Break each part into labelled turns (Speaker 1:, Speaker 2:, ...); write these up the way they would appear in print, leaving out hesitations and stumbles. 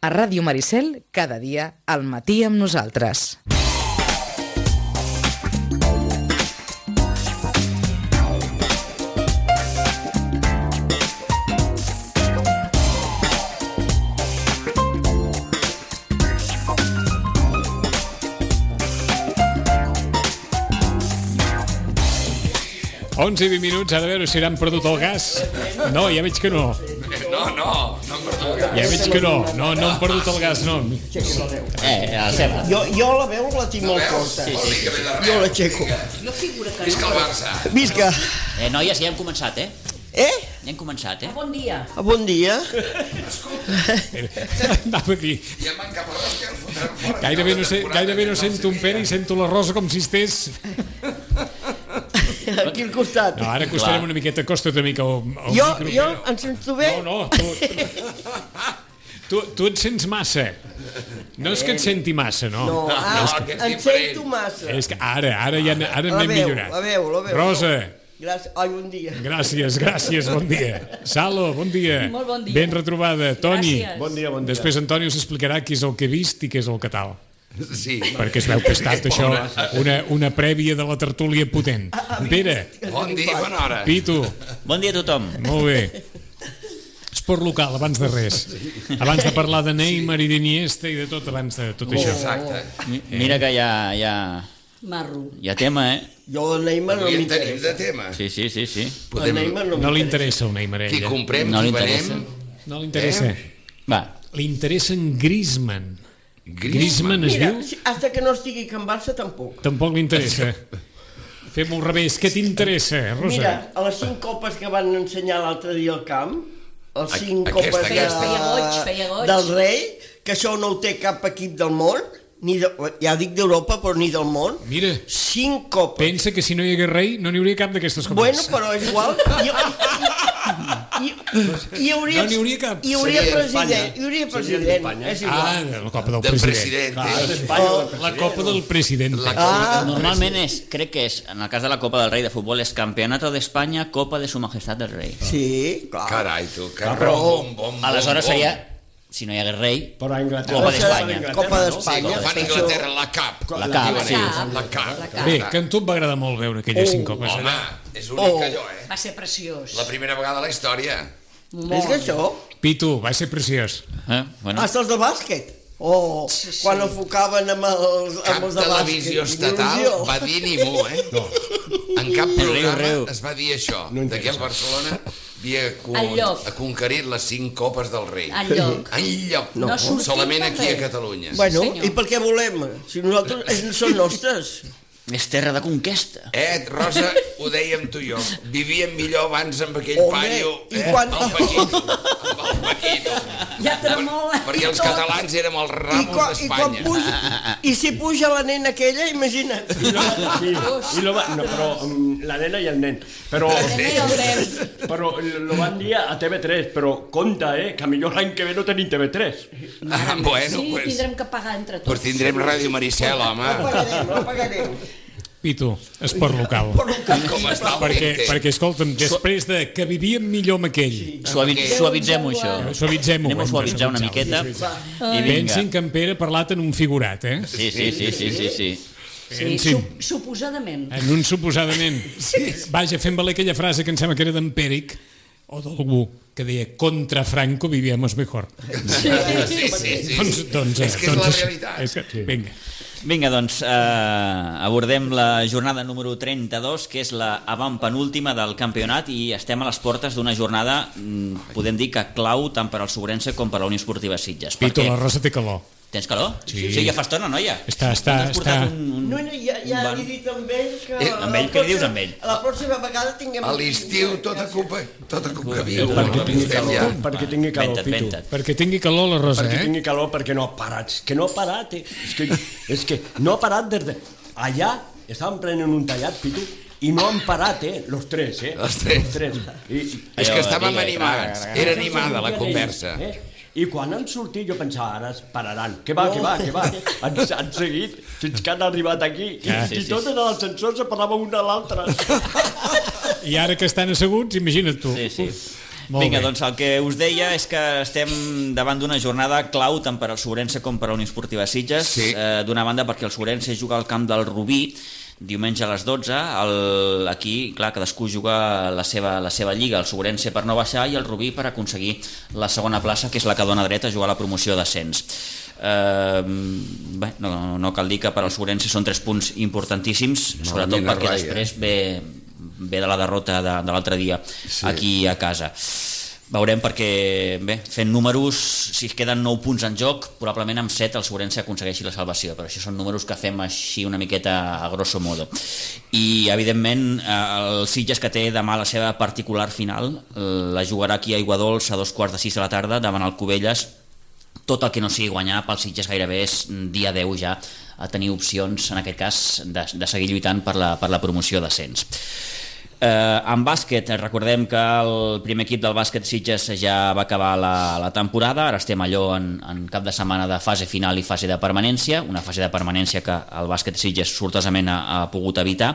Speaker 1: A Ràdio Maricel, cada dia, al matí amb nosaltres.
Speaker 2: Onze i 20 minuts, ha de veure si han perdut el gas. No, ja veig que no.
Speaker 3: No han perdut el gas.
Speaker 2: Ja veig que no han perdut el gas, no.
Speaker 4: La seva.
Speaker 5: Jo la veu la tinc molt forta.
Speaker 4: Sí.
Speaker 5: Jo l'aixeco.
Speaker 6: Jo figura que
Speaker 3: Visca el Barça.
Speaker 5: Visca.
Speaker 4: Noies, ja hem començat,
Speaker 5: Eh?
Speaker 4: Ja hem començat,
Speaker 6: Bon dia.
Speaker 5: Bon dia.
Speaker 2: Anava a dir,
Speaker 3: Ja em van cap a Roca, el fotran fora.
Speaker 2: gairebé no sento un Pere i sento la Rosa com si estés...
Speaker 5: Aquí al costat.
Speaker 2: No, ara acostarem una miqueta, acosta't una mica al
Speaker 5: Jo,
Speaker 2: micro.
Speaker 5: em sento bé?
Speaker 2: No, tu et sents massa. No és que et senti massa, no.
Speaker 5: No,
Speaker 3: que és
Speaker 5: em
Speaker 3: diferent.
Speaker 5: sento massa.
Speaker 2: És que ara n'hem millorat.
Speaker 5: La veu.
Speaker 2: Rosa,
Speaker 5: Gràcies. Ai, bon dia.
Speaker 2: gràcies, bon dia. Salo, bon dia.
Speaker 6: Molt bon dia.
Speaker 2: Ben retrobada. Toni.
Speaker 6: Gràcies.
Speaker 7: Bon dia.
Speaker 2: Després Antoni us explicarà què és el que he vist i què és el que tal.
Speaker 3: Sí.
Speaker 2: Perquè es veu que ha estat això una prèvia de la tertúlia potent. Pere,
Speaker 3: Bon dia, bona hora.
Speaker 2: Pitu,
Speaker 4: Bon dia a tothom.
Speaker 2: molt bé. Esport local, abans de res. Abans de parlar de Neymar i d'Iniesta i de tot, abans de tot això.
Speaker 3: Exacte.
Speaker 4: Mira que ja
Speaker 6: Marro.
Speaker 4: hi ha tema,
Speaker 5: Jo el Neymar no
Speaker 3: Avui en tenim de
Speaker 5: m'interessa.
Speaker 3: tema.
Speaker 4: Sí.
Speaker 5: El
Speaker 3: Podem...
Speaker 5: Neymar no
Speaker 2: No li
Speaker 5: m'interessa.
Speaker 2: interessa el Neymar a
Speaker 3: Qui
Speaker 2: ella.
Speaker 3: comprem,
Speaker 4: No
Speaker 3: qui
Speaker 4: li interessa.
Speaker 3: venem...
Speaker 2: No li interessa.
Speaker 4: Va,
Speaker 2: Li interessa en Griezmann. Griezmann es
Speaker 5: Mira,
Speaker 2: diu?
Speaker 5: hasta que no estigui Can Barça tampoc.
Speaker 2: Tampoc li interessa. Fem-ho al revés. Què t'interessa, Rosa?
Speaker 5: Mira, a les 5 copes que van ensenyar l'altre dia al camp, les 5
Speaker 3: Aquesta,
Speaker 5: copes
Speaker 3: aquesta.
Speaker 6: Feia goig.
Speaker 5: del rei, que això no ho té cap equip del món, ja dic d'Europa, però ni del món.
Speaker 2: Mira,
Speaker 5: 5 copes.
Speaker 2: pensa que si no hi hagués rei no n'hi hauria cap d'aquestes copes.
Speaker 5: Bueno, però és igual. Hi hauria,
Speaker 2: No n'hi hauria cap.
Speaker 5: Hi hauria
Speaker 7: Seria
Speaker 5: president.
Speaker 7: d'Espanya.
Speaker 5: Hi hauria
Speaker 7: Seria
Speaker 5: president.
Speaker 7: d'Espanya.
Speaker 5: És igual.
Speaker 2: La copa del
Speaker 3: Del
Speaker 2: president.
Speaker 3: president.
Speaker 2: La copa del president.
Speaker 4: normalment crec que és, en el cas de la Copa del Rei de Futbol, és Campeonato de España, Copa de Su Majestad del Rei.
Speaker 5: Sí, clar.
Speaker 3: Carai, tu, que bom.
Speaker 4: Aleshores seria, si no hi hagués rei,
Speaker 7: Però a Anglaterra...
Speaker 4: Copa d'Espanya.
Speaker 5: Copa
Speaker 3: Sí,
Speaker 5: d'Espanya.
Speaker 3: com fan a Anglaterra, la CAP.
Speaker 4: La CAP, sí.
Speaker 3: La CAP.
Speaker 2: Bé, que a tu et va agradar molt veure aquelles 5 copes.
Speaker 3: Home, és únic allò,
Speaker 6: Va ser preciós.
Speaker 3: La primera vegada a la història.
Speaker 5: És que això,
Speaker 2: Pitu, va ser preciós.
Speaker 4: Bueno,
Speaker 5: hasta els de bàsquet. O quan enfocaven amb els
Speaker 3: Cap
Speaker 5: de bàsquet.
Speaker 3: televisió
Speaker 5: Quina
Speaker 3: estatal
Speaker 5: il·lusió.
Speaker 3: va dir ni mu, En cap programa
Speaker 4: riu.
Speaker 3: es va dir això, que el Barcelona havia
Speaker 6: Enlloc.
Speaker 3: conquerit les 5 copes del rei.
Speaker 6: Enlloc.
Speaker 3: Enlloc.
Speaker 6: No sortim
Speaker 3: Solament
Speaker 6: per
Speaker 3: aquí a
Speaker 6: res.
Speaker 3: Catalunya.
Speaker 5: Bueno,
Speaker 6: Senyor.
Speaker 5: i per què volem? Si nosaltres són nostres.
Speaker 4: és terra de conquesta.
Speaker 3: Rosa, ho dèiem tu i jo. Vivíem millor abans amb aquell
Speaker 5: Home,
Speaker 3: paio,
Speaker 5: i quan-
Speaker 3: el Paquito. Amb el Paquito.
Speaker 6: Ja tremola.
Speaker 3: Perquè els catalans érem els
Speaker 5: I
Speaker 3: ramos
Speaker 5: quan
Speaker 3: d'Espanya.
Speaker 5: puja, i si puja la nena aquella, imagina't.
Speaker 7: No, però la nena i el nen. Però lo van dir a TV3, però compte, que millor l'any que ve no tenim TV3.
Speaker 3: Bueno,
Speaker 6: Sí,
Speaker 3: pues
Speaker 6: tindrem que pagar entre tots.
Speaker 3: pues tindrem Ràdio Maricel, home.
Speaker 5: No pagarem.
Speaker 2: Pitu, esport local.
Speaker 3: Com està el
Speaker 2: Perquè, escolta'm, després de que vivíem millor amb aquell,
Speaker 4: Suavitzem-ho, això.
Speaker 2: suavitzem-ho.
Speaker 4: Anem a suavitzar una miqueta. I vinga.
Speaker 2: Pensin que en Pere ha parlat en un figurat,
Speaker 4: Sí.
Speaker 6: Sí,
Speaker 2: Pensin,
Speaker 6: suposadament.
Speaker 2: en un suposadament. Vaja, fent valer aquella frase que em sembla que era d'en Pèric, o d'algú, que deia contra Franco vivíamos mejor.
Speaker 3: Sí.
Speaker 2: Doncs,
Speaker 3: És que és la realitat.
Speaker 2: Sí. Vinga.
Speaker 4: Vinga, doncs, abordem la jornada número 32, que és la avantpenúltima del campionat, i estem a les portes d'una jornada, podem dir que clau tant per al Sobrense com per a la Unió Esportiva Sitges.
Speaker 2: Pitu,
Speaker 4: Perquè...
Speaker 2: la Rosa té calor.
Speaker 4: Tens calor?
Speaker 2: Sí.
Speaker 4: Ja fa estona, noia.
Speaker 2: Està.
Speaker 5: No, ja li he dit amb ell que...
Speaker 4: Amb ell, què li dius amb ell?
Speaker 5: La pròxima vegada tinguem...
Speaker 3: A l'estiu tota cuca viu.
Speaker 7: Perquè tingui calor, Pitu.
Speaker 4: Venta't.
Speaker 2: Perquè tingui calor la Rosa,
Speaker 7: Perquè tingui calor, perquè no ha parat. És que no ha parat, És que no ha parat des de... Allà estaven prenent un tallat, Pitu, i no han parat, los tres,
Speaker 3: Els tres. És que estàvem animats. Era animada la conversa.
Speaker 7: I quan han sortit jo pensava, ara es pararan. Que va. Han seguit fins que han arribat aquí. I tot en l'ascensor se parlava una a l'altra.
Speaker 2: I ara que estan asseguts, imagina't tu.
Speaker 4: Sí. Vinga, doncs el que us deia és que estem davant d'una jornada clau tant per al Sobrense com per a la Unió Esportiva Sitges. D'una banda perquè el Sobrense juga al camp del Rubí diumenge a les 12. Aquí, clar, cadascú juga la seva lliga, el Sobrense per no baixar i el Rubí per aconseguir la segona plaça, que és la que dona dret a jugar a la promoció d'ascens. No cal dir que per al Sobrense són 3 punts importantíssims, sobretot perquè després ve de la derrota de l'altre dia aquí a casa. Veurem perquè, fent números, si es queden 9 punts en joc, probablement amb 7 el Sobrense aconsegueixi la salvació, però això són números que fem així una miqueta a grosso modo. I, evidentment, el Sitges, que té demà la seva particular final, la jugarà aquí a Aiguadols a 2:15 de la tarda davant el Cubelles. Tot el que no sigui guanyar pel Sitges gairebé és dia 10 ja a tenir opcions, en aquest cas, de seguir lluitant per la promoció d'ascens. En bàsquet, recordem que el primer equip del bàsquet Sitges ja va acabar la temporada, ara estem allò en cap de setmana de fase final i fase de permanència, una fase de permanència que el bàsquet Sitges sortosament ha pogut evitar.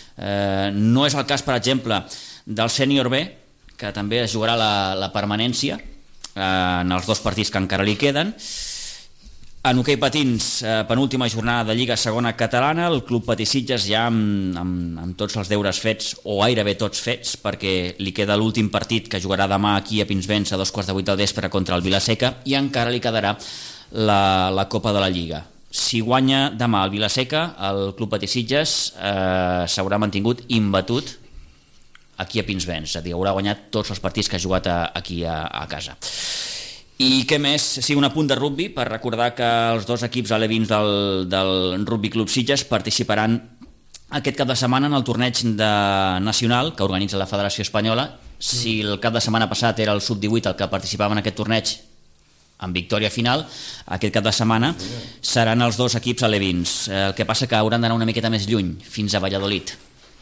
Speaker 4: No és el cas, per exemple, del sènior B, que també es jugarà la permanència en els 2 partits que encara li queden. En hoquei patins, penúltima jornada de Lliga Segona Catalana, el Club Patí Sitges ja amb tots els deures fets, o gairebé tots fets, perquè li queda l'últim partit que jugarà demà aquí a Pinsbens a 2:15 del vespre contra el Vilaseca, i encara li quedarà la Copa de la Lliga. Si guanya demà el Vilaseca, el Club Patí Sitges s'haurà mantingut imbatut aquí a Pinsbens, és a dir, haurà guanyat tots els partits que ha jugat aquí a casa. I què més? Sí, un apunt de rugbi, per recordar que els 2 equips alevins del Rugby Club Sitges participaran aquest cap de setmana en el torneig nacional que organitza la Federació Espanyola. Si el cap de setmana passat era el sub-18 el que participava en aquest torneig amb victòria final, aquest cap de setmana seran els 2 equips alevins. El que passa que hauran d'anar una miqueta més lluny, fins a Valladolid.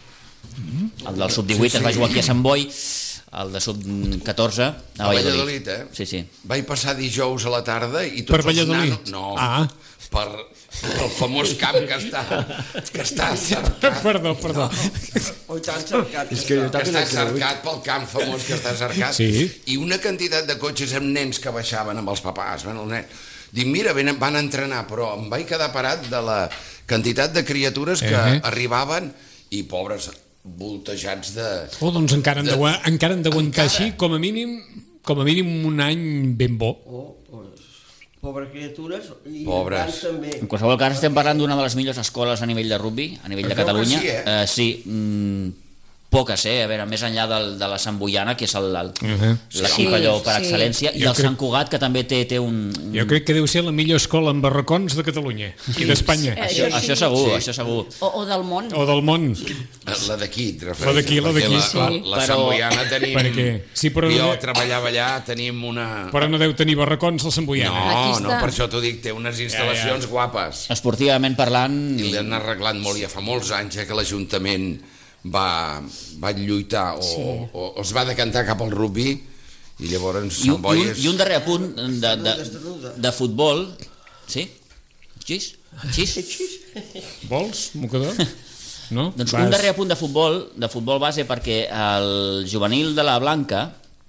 Speaker 4: El del sub-18 es va jugar aquí a Sant Boi, el de sub-14 a Valladolid. Sí.
Speaker 3: Vaig passar dijous a la tarda i tots
Speaker 2: per Valladolid?
Speaker 3: Per el famós camp que està cercat.
Speaker 2: Perdó.
Speaker 5: O tan cercat.
Speaker 3: Que està cercat pel camp famós que està cercat.
Speaker 2: Sí.
Speaker 3: I una quantitat de cotxes amb nens que baixaven amb els papàs. Dic, mira, van entrenar, però em vaig quedar parat de la quantitat de criatures que arribaven i pobres voltejats de...
Speaker 2: Doncs encara han d'aguantar així, com a mínim un any ben bo.
Speaker 5: Pobres criatures i
Speaker 3: pobres
Speaker 5: també.
Speaker 4: En qualsevol cas estem parlant d'una de les millors escoles a nivell de rugby, a nivell de Catalunya.
Speaker 3: Sí,
Speaker 4: poques, a veure, més enllà de la Sant Boiana, que és l'equip allò per excel·lència, i el Sant Cugat, que també té un...
Speaker 2: Jo crec que deu ser la millor escola en barracons de Catalunya i d'Espanya.
Speaker 4: Això segur.
Speaker 6: O del món.
Speaker 2: O del món.
Speaker 3: La d'aquí,
Speaker 2: La d'aquí.
Speaker 3: La Sant Boiana tenim... Jo treballava allà, tenim una...
Speaker 2: Però no deu tenir barracons la Sant Boiana.
Speaker 3: No, per això t'ho dic, té unes instal·lacions guapes.
Speaker 4: Esportivament parlant...
Speaker 3: I l'han arreglat molt, ja fa molts anys que l'Ajuntament va lluitar o es va decantar cap al rugby i llavors Sant Boi és...
Speaker 4: I un darrer apunt de futbol. Sí? Xis?
Speaker 2: Vols, mocador? No?
Speaker 4: Doncs un darrer apunt de futbol base, perquè el juvenil de la Blanca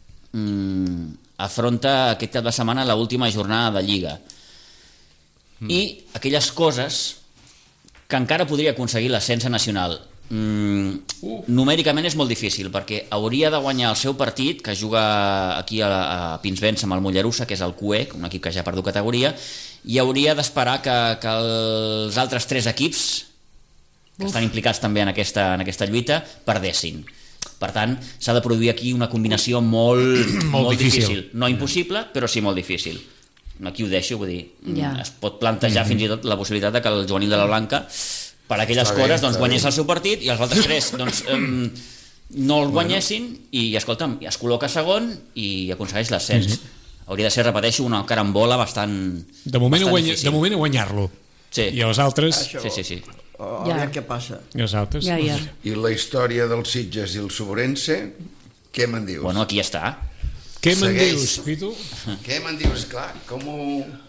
Speaker 4: afronta aquest cap de setmana l'última jornada de Lliga. I aquelles coses que encara podria aconseguir l'ascens nacional. Numèricament és molt difícil, perquè hauria de guanyar el seu partit, que juga aquí a Pinsbens amb el Mollerussa, que és el QE, un equip que ja ha perdut categoria, i hauria d'esperar que els altres 3 equips que estan implicats també en aquesta lluita perdessin. Per tant, s'ha de produir aquí una combinació molt difícil. No impossible, però sí molt difícil. Aquí ho deixo, vull dir, es pot plantejar fins i tot la possibilitat de que el juvenil de la Blanca per aquelles coses guanyés el seu partit i els altres 3 no el guanyessin i, escolta'm, es col·loca segon i aconsegueix l'ascens. Hauria de ser, repeteixo, una carambola bastant difícil.
Speaker 2: De moment a guanyar-lo.
Speaker 4: Sí.
Speaker 2: I els altres...
Speaker 4: Sí.
Speaker 5: A veure què passa.
Speaker 2: I els altres...
Speaker 3: I la història dels Sitges i el Sobrense, què me'n dius?
Speaker 4: Bueno, aquí està.
Speaker 2: Què me'n dius, Pitu?
Speaker 3: Què me'n dius? Clar, com ho...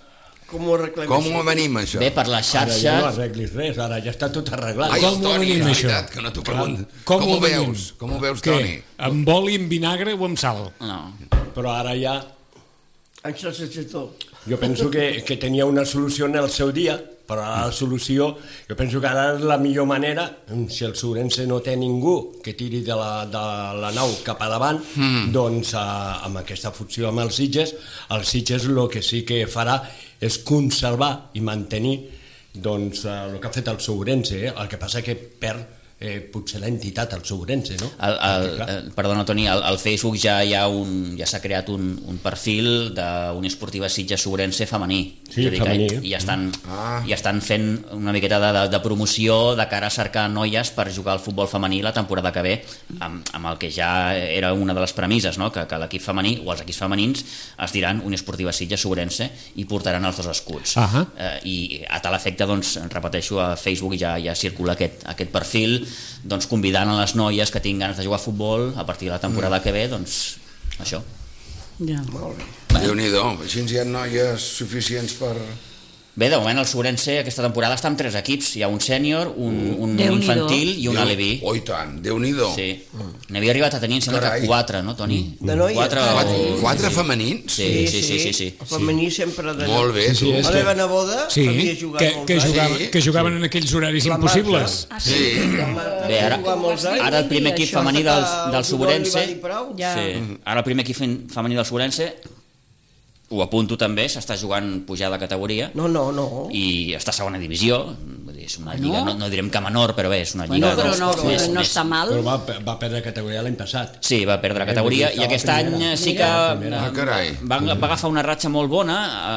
Speaker 5: Com ho arreglem?
Speaker 3: Com ho venim, això?
Speaker 4: Bé, per la
Speaker 7: Ara ja no
Speaker 4: xarxa...
Speaker 7: arreglis res, ara ja està tot arreglat.
Speaker 3: Ai,
Speaker 2: Com
Speaker 3: el
Speaker 2: ho
Speaker 3: Toni,
Speaker 2: venim,
Speaker 3: és
Speaker 2: això?
Speaker 3: veritat, que no t'ho pregunto.
Speaker 2: Com
Speaker 3: Com ho
Speaker 2: venim?
Speaker 3: veus? Com ho veus,
Speaker 2: Què?
Speaker 3: Toni?
Speaker 2: Amb oli, amb vinagre o amb sal?
Speaker 4: No.
Speaker 7: Però ara ja...
Speaker 5: Àngel Sachetó.
Speaker 7: Jo penso que tenia una solució en el seu dia, però ara la solució, jo penso que ara és la millor manera, si el Sobrense no té ningú que tiri de la nau cap a davant, doncs amb aquesta funció amb els Sitges el que sí que farà és conservar i mantenir doncs, el que ha fet el Sobrense, el que passa que perd potser l'entitat, el Sobrense, no?
Speaker 4: Perdona, Toni, al Facebook ja s'ha creat un perfil d'Unió Esportiva Sitges Sobrense femení.
Speaker 7: Sí,
Speaker 4: és a dir,
Speaker 7: femení.
Speaker 4: I ja estan fent una miqueta de promoció de cara a cercar noies per jugar al futbol femení la temporada que ve, amb el que ja era una de les premisses, no? Que l'equip femení o els equips femenins es diran Unió Esportiva Sitges Sobrense i portaran els dos escuts. I a tal efecte, doncs, repeteixo, a Facebook ja circula aquest perfil, doncs, convidant a les noies que tinguin ganes de jugar a futbol a partir de la temporada que ve, doncs això.
Speaker 6: Ja.
Speaker 3: Déu-n'hi-do, així hi ha noies suficients per...
Speaker 4: Bé, de moment el Sobrense aquesta temporada està amb 3 equips, hi ha un sènior, un
Speaker 6: Déu-n'hi-do.
Speaker 4: infantil i un aleví.
Speaker 3: Oh, i tant, Déu-n'hi-do.
Speaker 4: Sí. N'havia arribat a tenir, em sembla
Speaker 3: Carai.
Speaker 4: que 4, no, Toni?
Speaker 5: De noies.
Speaker 3: 4 femenins?
Speaker 4: Sí.
Speaker 5: El femení sempre de...
Speaker 3: Molt bé, tu.
Speaker 7: és
Speaker 5: La meva neboda
Speaker 2: Sí,
Speaker 5: havia jugat molts anys.
Speaker 2: que jugaven en aquells horaris
Speaker 5: La
Speaker 2: impossibles.
Speaker 5: Marta.
Speaker 3: Sí.
Speaker 4: Bé, ara el primer equip femení del Sobrense...
Speaker 6: Ja.
Speaker 4: Sí. Ara el primer equip femení del Sobrense, ho apunto també, s'està jugant pujada de categoria
Speaker 5: No.
Speaker 4: i està a segona divisió, vull dir, és una lliga, no direm que menor, però bé, és una lliga...
Speaker 6: Però
Speaker 4: més.
Speaker 6: no està mal.
Speaker 7: Però va perdre categoria l'any passat.
Speaker 4: Sí, va perdre categoria i aquest any sí que
Speaker 3: Ah, carai.
Speaker 4: va agafar una ratxa molt bona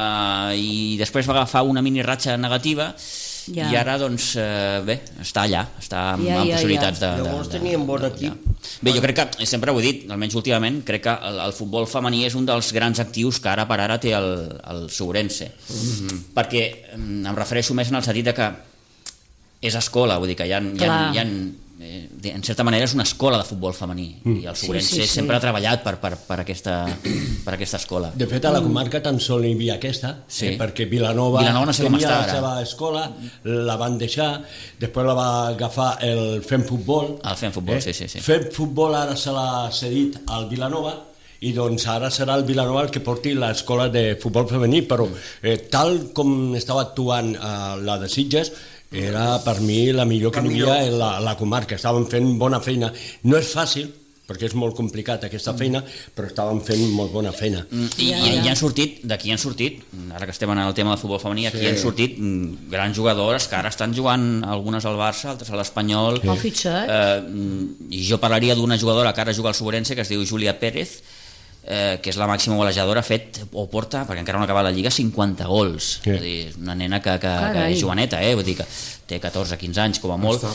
Speaker 4: i després va agafar una mini ratxa negativa
Speaker 6: Ja.
Speaker 4: i ara, doncs, bé, està allà, està amb
Speaker 6: Ja.
Speaker 4: possibilitats de...
Speaker 5: Llavors teníem bon equip.
Speaker 4: Bé, jo crec que, sempre ho he dit, almenys últimament, crec que el futbol femení és un dels grans actius que ara per ara té el Sobrense. Perquè em refereixo més en el sentit de que és escola, vull dir que hi ha en certa manera és una escola de futbol femení i el Sobrense
Speaker 6: Sí.
Speaker 4: sempre ha treballat per aquesta escola.
Speaker 7: De fet, a la comarca tan sol hi havia aquesta,
Speaker 4: Sí.
Speaker 7: perquè Vilanova
Speaker 4: no sé com
Speaker 7: tenia
Speaker 4: està
Speaker 7: la
Speaker 4: ara.
Speaker 7: seva escola, la van deixar, després la va agafar el Fem Futbol.
Speaker 4: El Fem Futbol, sí.
Speaker 7: Fem Futbol ara se l'ha cedit al Vilanova, i doncs ara serà el Vilanova el que porti l'escola de futbol femení, però tal com estava actuant la de Sitges, era per mi la millor que hi havia en la comarca. Estaven fent bona feina. No és fàcil, perquè és molt complicat aquesta feina, però estaven fent molt bona feina.
Speaker 4: I han sortit, d'aquí han sortit, ara que estem en el tema del futbol femení, aquí han sortit grans jugadores que ara estan jugant, algunes al Barça, altres a l'Espanyol.
Speaker 6: El fitxat.
Speaker 4: I jo parlaria d'una jugadora que ara juga al Sobrense, que es diu Júlia Pérez, que és la màxima golejadora, ha fet o porta, perquè encara no ha acabat la Lliga, 50 gols.
Speaker 7: Sí.
Speaker 4: És a dir, una nena que és joveneta, vull dir que té 14-15 anys com a molt,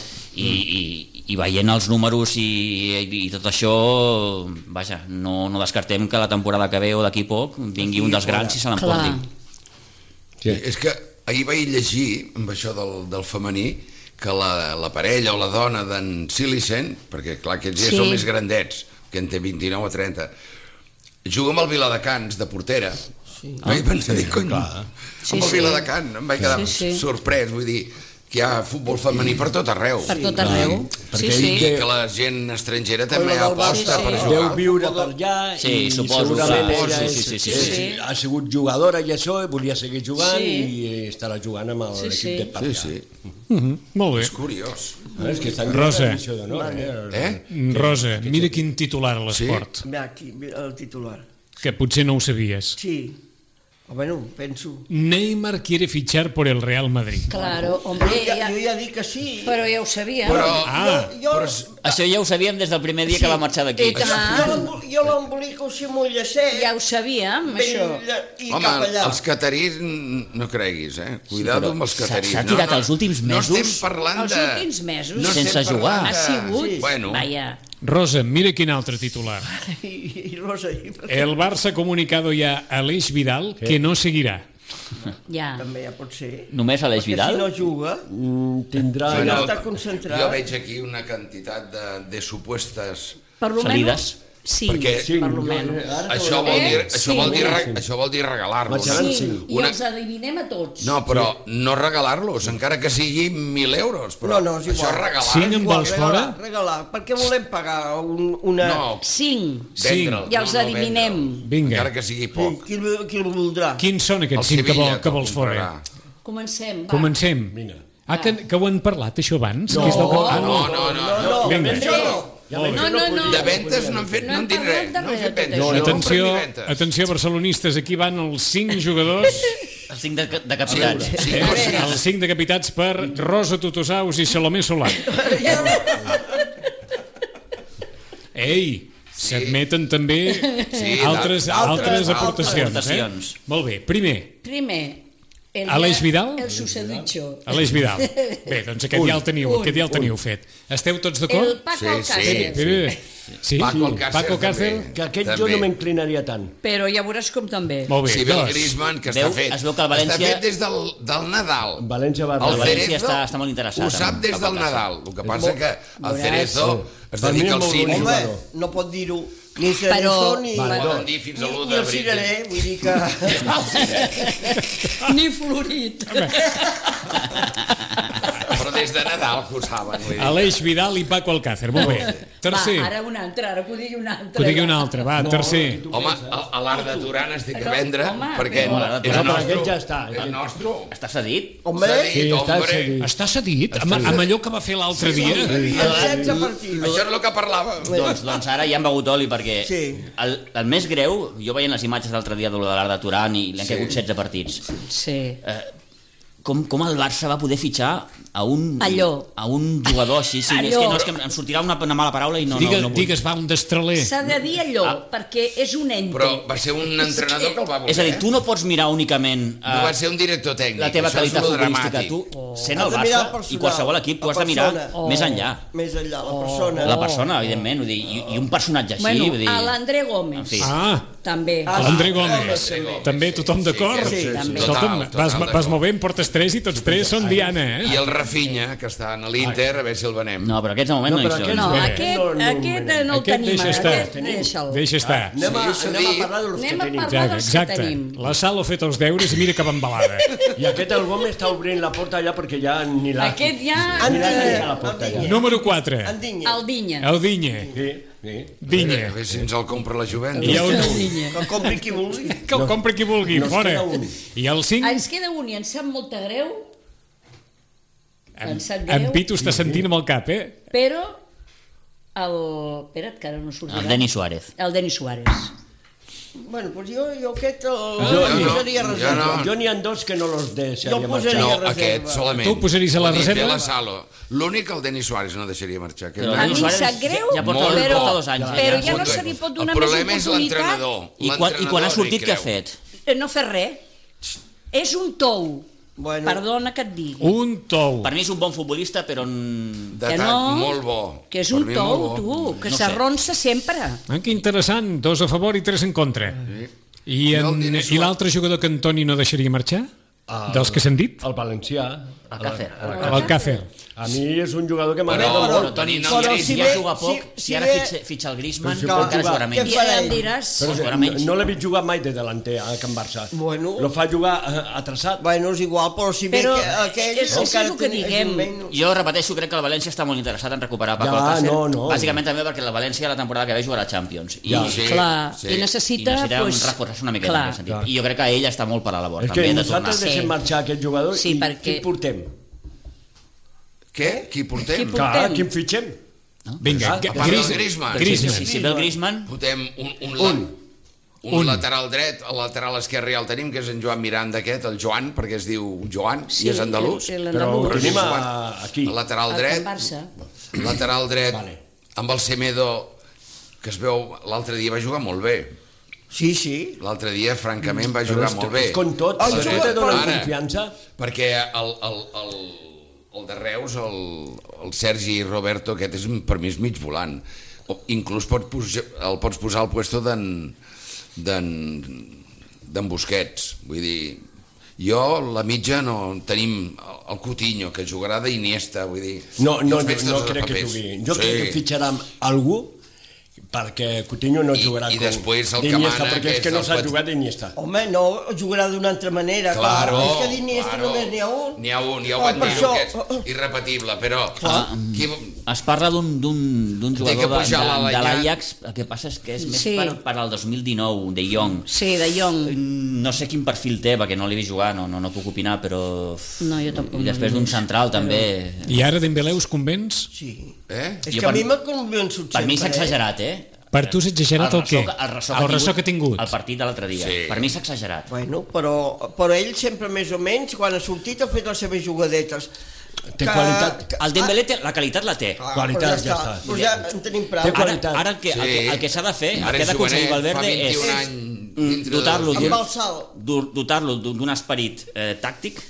Speaker 4: i veient els números i tot això, vaja, no descartem que la temporada que ve o d'aquí poc vingui un dels grans i se l'emporti.
Speaker 3: Sí. És que ahir vaig llegir amb això del femení que la parella o la dona d'en Silicent, perquè clar, aquests ja són més grandets, que en té 29 o 30, juga amb el Viladecans de portera. Vaig pensar, cony, amb el Viladecans, em vaig quedar sorprès, vull dir, que hi ha futbol femení per tot arreu.
Speaker 6: Per tot arreu.
Speaker 3: I que la gent estrangera també aposta per
Speaker 7: Deu
Speaker 3: jugar.
Speaker 7: viure per allà i
Speaker 4: suposo,
Speaker 7: segurament
Speaker 4: sí.
Speaker 7: ella ha sigut jugadora i això, volia seguir jugant i estarà jugant amb l'equip de per allà.
Speaker 3: Sí.
Speaker 2: Molt bé.
Speaker 3: És curiós.
Speaker 7: És que estan
Speaker 2: Rosa.
Speaker 7: en missió d'honor.
Speaker 2: Rosa, mira quin titular a l'esport,
Speaker 5: Ve aquí, el titular.
Speaker 2: que potser no ho sabies.
Speaker 5: Sí. Bueno, penso.
Speaker 2: Neymar quiere fichar por el Real Madrid.
Speaker 6: Claro, hombre,
Speaker 5: Jo ja dic que sí.
Speaker 6: però ja ho sabia.
Speaker 4: Això ja ho sabíem des del primer dia que va marxar d'aquí.
Speaker 5: Jo l'embolico si m'ho llacé.
Speaker 6: Ja ho sabíem, això.
Speaker 5: I
Speaker 3: Home,
Speaker 5: cap allà.
Speaker 3: els catarís, no creguis, Cuidado amb els catarís.
Speaker 4: s'ha tirat els últims mesos-
Speaker 3: No estem parlant
Speaker 6: Els
Speaker 3: de...
Speaker 6: últims mesos.
Speaker 3: no estem
Speaker 4: Sense
Speaker 3: parlant
Speaker 4: jugar.
Speaker 3: de-
Speaker 6: Ha sigut.
Speaker 3: Bueno,
Speaker 6: Vaya.
Speaker 2: Rosa, mira quin altre titular.
Speaker 5: I Rosa,
Speaker 2: El Barça ha comunicado ya a Aleix Vidal que no seguirá.
Speaker 6: Ja.
Speaker 5: també ja pot ser.
Speaker 4: Només Aleix Vidal?
Speaker 5: Perquè si no juga,
Speaker 7: Tindrà...
Speaker 5: no està concentrat.
Speaker 3: Jo veig aquí una quantitat de supuestes...
Speaker 6: Per lo
Speaker 4: Salides.
Speaker 6: Sí,
Speaker 3: Perquè
Speaker 6: per lo menys.
Speaker 3: això vol dir regalar-los.
Speaker 6: Sí, i els adivinem a tots.
Speaker 3: No, però no regalar-los, encara que sigui 1.000 euros. Però
Speaker 5: No, és igual.
Speaker 3: això és regalar.
Speaker 2: Sí, en vols fora?
Speaker 5: Regalar. Per què volem pagar una...
Speaker 3: No,
Speaker 6: 5.
Speaker 3: vendre'l.
Speaker 6: I els adivinem.
Speaker 2: Vinga.
Speaker 3: Encara que sigui poc.
Speaker 5: Qui el voldrà?
Speaker 2: Quins són
Speaker 3: El
Speaker 2: aquests 5
Speaker 3: Sevilla
Speaker 2: que vols fora?
Speaker 3: comprarà.
Speaker 6: Comencem, va.
Speaker 2: Comencem.
Speaker 7: Vinga.
Speaker 2: Que ho han parlat, això, abans?
Speaker 5: No,
Speaker 2: Que és del que-
Speaker 3: No.
Speaker 2: Vinga.
Speaker 6: No.
Speaker 3: De ventes no han dit res. No han fet ventes.
Speaker 6: No,
Speaker 2: Atenció,
Speaker 3: compren ni ventes.
Speaker 2: atenció, barcelonistes, aquí van els 5 jugadors,
Speaker 4: Els 5 de capitats.
Speaker 3: Sí, sí.
Speaker 2: els 5 decapitats per Rosa Tutusaus i Salomé Solà. Ei, s'admeten també
Speaker 3: Sí,
Speaker 2: altres aportacions.
Speaker 4: aportacions.
Speaker 2: Molt bé, primer,
Speaker 6: Primer,
Speaker 2: Aleix Vidal?
Speaker 6: El susodicho.
Speaker 2: Aleix Vidal. Bé, doncs aquest ja el teniu fet. Esteu tots
Speaker 6: El
Speaker 2: d'acord?
Speaker 6: Paco
Speaker 3: Sí,
Speaker 6: Alcácer.
Speaker 2: Bé. Sí?
Speaker 3: Paco Alcácer
Speaker 2: Paco Alcácer?
Speaker 3: també.
Speaker 7: Que aquest jo
Speaker 3: També.
Speaker 7: no m'inclinaria tant.
Speaker 6: Però ja veuràs com també.
Speaker 2: Molt bé,
Speaker 3: Si ve el
Speaker 2: dos.
Speaker 3: Griezmann, que
Speaker 4: Veu,
Speaker 3: està fet.
Speaker 4: es veu que el València-
Speaker 3: Està fet des del Nadal.
Speaker 7: València va...
Speaker 3: El
Speaker 4: València
Speaker 3: Cerezo
Speaker 4: està molt interessat
Speaker 3: ho sap
Speaker 4: en
Speaker 3: des
Speaker 4: Paco
Speaker 3: del
Speaker 4: Alcácer.
Speaker 3: Nadal. El que passa que el
Speaker 6: Veuràs.
Speaker 3: Cerezo es
Speaker 7: Per mi
Speaker 3: dedica
Speaker 7: és
Speaker 3: al
Speaker 7: molt
Speaker 3: cine.
Speaker 7: bonic.
Speaker 5: Home, no pot dir-ho ni Cerezo
Speaker 6: Però-
Speaker 5: ni...
Speaker 3: Poden dir fins a l'1
Speaker 5: Ni el
Speaker 3: d'abril.
Speaker 5: cirerer, vull dir que...
Speaker 6: Ni florit.
Speaker 3: Però des de Nadal que ho saben. Vull dir.
Speaker 2: Aleix Vidal i Paco Alcácer. Molt bé. Tercer.
Speaker 6: Va, ara un altre, ara que ho digui un altre.
Speaker 2: Que ho digui un altre. Va, tercer.
Speaker 3: Home, a l'art de Duran es té que
Speaker 6: No,
Speaker 3: vendre
Speaker 6: home,
Speaker 3: perquè
Speaker 6: però-
Speaker 3: és
Speaker 7: No,
Speaker 3: el
Speaker 7: però
Speaker 3: nostre.
Speaker 7: aquest ja està.
Speaker 3: És el nostre.
Speaker 4: Està cedit?
Speaker 5: Home,
Speaker 3: S'ha dit,
Speaker 7: Sí, està
Speaker 3: hombre.
Speaker 7: cedit.
Speaker 2: Està cedit amb allò que va fer l'altre dia?
Speaker 5: en 16 partits.
Speaker 3: Això és el que parlàvem.
Speaker 4: Doncs ara ja han begut oli perquè
Speaker 5: Sí.
Speaker 4: el més greu, jo veient les imatges l'altre dia de l'art de Turan i li han caigut 16 partits.
Speaker 6: Sí.
Speaker 4: Com el Barça va poder fitxar a un jugador així? Sí,
Speaker 6: Allò.
Speaker 4: és que em sortirà una mala paraula i no vull.
Speaker 2: Digues, va, un destraler.
Speaker 6: S'ha de dir allò, perquè és un ente.
Speaker 3: Però va ser un entrenador que el va voler.
Speaker 4: És a dir, tu no pots mirar únicament
Speaker 3: No va ser un director tècnic.
Speaker 4: la teva
Speaker 3: això és
Speaker 4: qualitat
Speaker 3: lo
Speaker 4: futbolística.
Speaker 3: dramàtic.
Speaker 4: Tu, sent el
Speaker 5: Has de mirar el
Speaker 4: Barça i
Speaker 5: personal,
Speaker 4: qualsevol equip, tu has de mirar
Speaker 5: la persona.
Speaker 4: més enllà.
Speaker 5: Més enllà, la persona.
Speaker 4: La persona, evidentment, vull dir, i un personatge així,
Speaker 6: Bueno,
Speaker 4: vull dir...
Speaker 6: a l'André Gómez.
Speaker 4: En fi.
Speaker 6: També.
Speaker 2: L'André Gómez. També tothom d'acord?
Speaker 3: Sí,
Speaker 6: també.
Speaker 2: Escolta'm, vas molt bé, en portes 3 i tots 3 són Diana,
Speaker 3: I
Speaker 2: eh?
Speaker 3: el Rafinha, que està en l'Inter, a veure si el venem.
Speaker 4: No, però aquests de moment
Speaker 7: No,
Speaker 4: no,
Speaker 7: però
Speaker 4: hi
Speaker 7: aquests
Speaker 4: són.
Speaker 6: No,
Speaker 7: Bé.
Speaker 6: aquest no el
Speaker 2: Aquest
Speaker 6: tenim.
Speaker 2: deixa estar.
Speaker 6: Aquest deixa'l.
Speaker 2: Deixa estar.
Speaker 7: Anem a
Speaker 3: Sí,
Speaker 7: parlar dels que
Speaker 6: Anem a
Speaker 7: tenim.
Speaker 6: parlar dels que
Speaker 2: Exacte.
Speaker 6: tenim.
Speaker 2: La Sal ha fet els deures i mira que va embalada.
Speaker 7: I aquest el Gómez està obrint la porta allà perquè ja ni l'ha...
Speaker 6: Aquest ja...
Speaker 5: En
Speaker 7: Ni l'ha
Speaker 5: Dinya,
Speaker 7: a la porta
Speaker 5: en
Speaker 7: allà.
Speaker 5: Dinya.
Speaker 2: Número 4.
Speaker 5: En Dinya.
Speaker 6: El Dinya.
Speaker 2: El Dinya.
Speaker 7: Sí, sí.
Speaker 3: A
Speaker 2: Dinya.
Speaker 3: veure si ens el compra la joventut.
Speaker 2: I el
Speaker 6: El Dinya.
Speaker 5: Que el compri qui vulgui.
Speaker 2: que el compri qui vulgui,
Speaker 7: Nos
Speaker 2: fora.
Speaker 7: queda un.
Speaker 2: I el 5,
Speaker 6: Ens queda un i ens sap molta greu, ens sap
Speaker 2: en
Speaker 6: greu,
Speaker 2: Pitu està sentint amb el cap, eh?
Speaker 6: però espera't, que ara no sortirà.
Speaker 4: El Denis Suárez.
Speaker 6: El Denis Suárez.
Speaker 5: Bueno, doncs jo aquest el
Speaker 7: Jo
Speaker 5: posaria a
Speaker 3: no,
Speaker 5: reserva.
Speaker 3: jo no.
Speaker 7: Jo n'hi ha dos que no los deixaria
Speaker 5: Jo posaria
Speaker 7: marxar.
Speaker 3: No,
Speaker 5: a reserva.
Speaker 3: aquest solament.
Speaker 2: Tu ho posaries a la
Speaker 3: Ho dic,
Speaker 2: reserva?
Speaker 3: ve la Salo. L'únic, el Denis Suárez, no deixaria marxar. Aquest
Speaker 4: Però
Speaker 6: A
Speaker 3: nen-
Speaker 6: mi em sap greu,
Speaker 4: ja porta,
Speaker 3: Molt
Speaker 6: però,
Speaker 3: bo.
Speaker 4: 2 anys.
Speaker 6: però
Speaker 4: ja.
Speaker 6: ja no se li pot donar
Speaker 3: El
Speaker 6: més
Speaker 3: problema és
Speaker 6: oportunitat.
Speaker 3: l'entrenador.
Speaker 4: I quan ha sortit, què ha fet?
Speaker 6: No fer res. És un tou.
Speaker 5: Bueno.
Speaker 6: Perdona que et digui.
Speaker 2: Un tou.
Speaker 4: Per mi és un bon futbolista, però...
Speaker 3: D'etat
Speaker 6: no,
Speaker 3: molt bo.
Speaker 6: Que és
Speaker 3: Per
Speaker 6: un
Speaker 3: mi
Speaker 6: tou,
Speaker 3: molt bo.
Speaker 6: tu, que
Speaker 4: No sé.
Speaker 6: s'arronsa sempre.
Speaker 2: Ah, que interessant. 2 a favor i 3 en contra. I,
Speaker 3: No, el Denis Suárez.
Speaker 2: l'altre jugador que Antoni no deixaria marxar? Dels que s'han dit?
Speaker 7: El valencià.
Speaker 4: Alcácer.
Speaker 2: L'Alcácer.
Speaker 7: A mi és un jugador que
Speaker 3: Però,
Speaker 7: m'agrada molt.
Speaker 3: Toni, no,
Speaker 5: però
Speaker 3: Gris,
Speaker 5: si
Speaker 4: Si ja
Speaker 5: ve-
Speaker 4: juga poc,
Speaker 5: si
Speaker 4: si ara
Speaker 5: ve-
Speaker 4: fitxa el Griezmann,
Speaker 7: Però si
Speaker 4: encara
Speaker 7: pot
Speaker 4: jugarà
Speaker 7: jugar.
Speaker 4: menys.
Speaker 6: I
Speaker 5: farà
Speaker 6: em
Speaker 5: ell?
Speaker 6: diràs...
Speaker 7: Però
Speaker 4: jugarà menys.
Speaker 7: no l'he vist jugar mai de delanter a Can Barça.
Speaker 5: Bueno.
Speaker 7: Lo fa jugar atrasat.
Speaker 5: Bueno, és igual, però si ve
Speaker 6: Però
Speaker 5: que aquell...
Speaker 6: és el que
Speaker 5: tenia-
Speaker 6: diguem.
Speaker 5: menys.
Speaker 4: Jo repeteixo, crec que el València està molt interessat en recuperar Paco
Speaker 7: Ja,
Speaker 4: Alcácer.
Speaker 7: no.
Speaker 4: Bàsicament també perquè el València la temporada que ve jugarà a Champions. I,
Speaker 7: Ja.
Speaker 3: Sí,
Speaker 6: Clar,
Speaker 3: sí.
Speaker 6: i
Speaker 4: i
Speaker 6: necessita...
Speaker 4: necessita
Speaker 6: pues,
Speaker 4: reforçar-se una miqueta
Speaker 6: clar.
Speaker 4: en aquest sentit.
Speaker 7: Clar.
Speaker 4: I jo crec que ell està molt per a la vora,
Speaker 7: És que
Speaker 4: també, de tornar.
Speaker 7: nosaltres deixem marxar aquest jugador
Speaker 6: Sí,
Speaker 7: i
Speaker 6: perquè-
Speaker 7: qui portem?
Speaker 3: Què? Qui portem?
Speaker 6: Qui
Speaker 7: Clar,
Speaker 6: portem?
Speaker 7: qui en fitxem?
Speaker 2: Vinga,
Speaker 3: A part del Griezmann.
Speaker 4: Si ve el Griezmann,
Speaker 3: Portem un lateral dret, el lateral esquerre ja el tenim, que és en Joan Miranda aquest, el Joan, perquè es diu Joan, i és andalús.
Speaker 7: Però ho
Speaker 6: l'andalús.
Speaker 7: tenim
Speaker 3: Joan.
Speaker 7: aquí.
Speaker 3: El lateral
Speaker 6: El
Speaker 3: dret,
Speaker 6: Barça.
Speaker 3: lateral dret,
Speaker 7: Vale.
Speaker 3: amb el Semedo, que es veu, l'altre dia va jugar molt bé.
Speaker 5: Sí, sí.
Speaker 3: L'altre dia, francament, va
Speaker 7: Però
Speaker 3: jugar
Speaker 7: és
Speaker 3: molt
Speaker 7: que
Speaker 3: bé.
Speaker 7: con tot,
Speaker 5: El
Speaker 7: si
Speaker 5: jugador-
Speaker 7: tu te donen
Speaker 3: Ara.
Speaker 7: confiança...
Speaker 3: Perquè el de Reus, el Sergi Roberto, aquest és, per mi és mig volant. Inclús el pots posar al puesto d'en Busquets. Vull dir, jo, la mitja, no tenim el Coutinho, que jugarà d'Iniesta, vull dir...
Speaker 7: No
Speaker 3: i els veig tots els
Speaker 7: crec que
Speaker 3: papers.
Speaker 7: jugui. Jo
Speaker 3: Sí.
Speaker 7: crec que fitxarà algú perquè Coutinho no jugarà
Speaker 3: I després el que
Speaker 7: d'Iniesta,
Speaker 3: mana,
Speaker 7: perquè és que no s'ha jugat d'Iniesta.
Speaker 5: Home, no, jugarà d'una altra manera.
Speaker 3: Claro,
Speaker 5: És que d'Iniesta només n'hi ha un.
Speaker 3: N'hi ha un, ja ho van dir, que és irrepetible, però...
Speaker 4: Es parla d'un
Speaker 3: Té que
Speaker 4: jugador
Speaker 3: pujar
Speaker 4: de l'Ajax, el que passa és que és més per al 2019, de Jong.
Speaker 6: Sí, de Jong.
Speaker 4: No sé quin perfil té, perquè no l'he vist jugar, no puc opinar, però...
Speaker 6: No, jo tampoc.
Speaker 4: I després d'un central, també...
Speaker 2: I ara Dembélé us convenç?
Speaker 5: Sí.
Speaker 3: Eh?
Speaker 5: És que a mi m'ha convençut sempre.
Speaker 4: Per mi s'ha exagerat,
Speaker 2: Per tu s'ha exagerat el què? El ressò que ha tingut.
Speaker 4: El partit de l'altre dia.
Speaker 3: Sí.
Speaker 4: Per mi s'ha exagerat.
Speaker 5: Bueno, però ell sempre més o menys, quan ha sortit, ha fet les seves jugadetes.
Speaker 7: Té qualitat.
Speaker 4: El Dembélé la qualitat la té.
Speaker 7: Qualitat, ja està.
Speaker 5: Però ja en tenim prou.
Speaker 7: Té qualitat.
Speaker 4: Ara el que s'ha de fer, el
Speaker 3: Ara
Speaker 4: que ha
Speaker 3: és
Speaker 4: d'aconseguir
Speaker 3: jovenet,
Speaker 4: Valverde
Speaker 3: fa 21
Speaker 4: és
Speaker 3: anys
Speaker 4: dotar-lo d'un esperit tàctic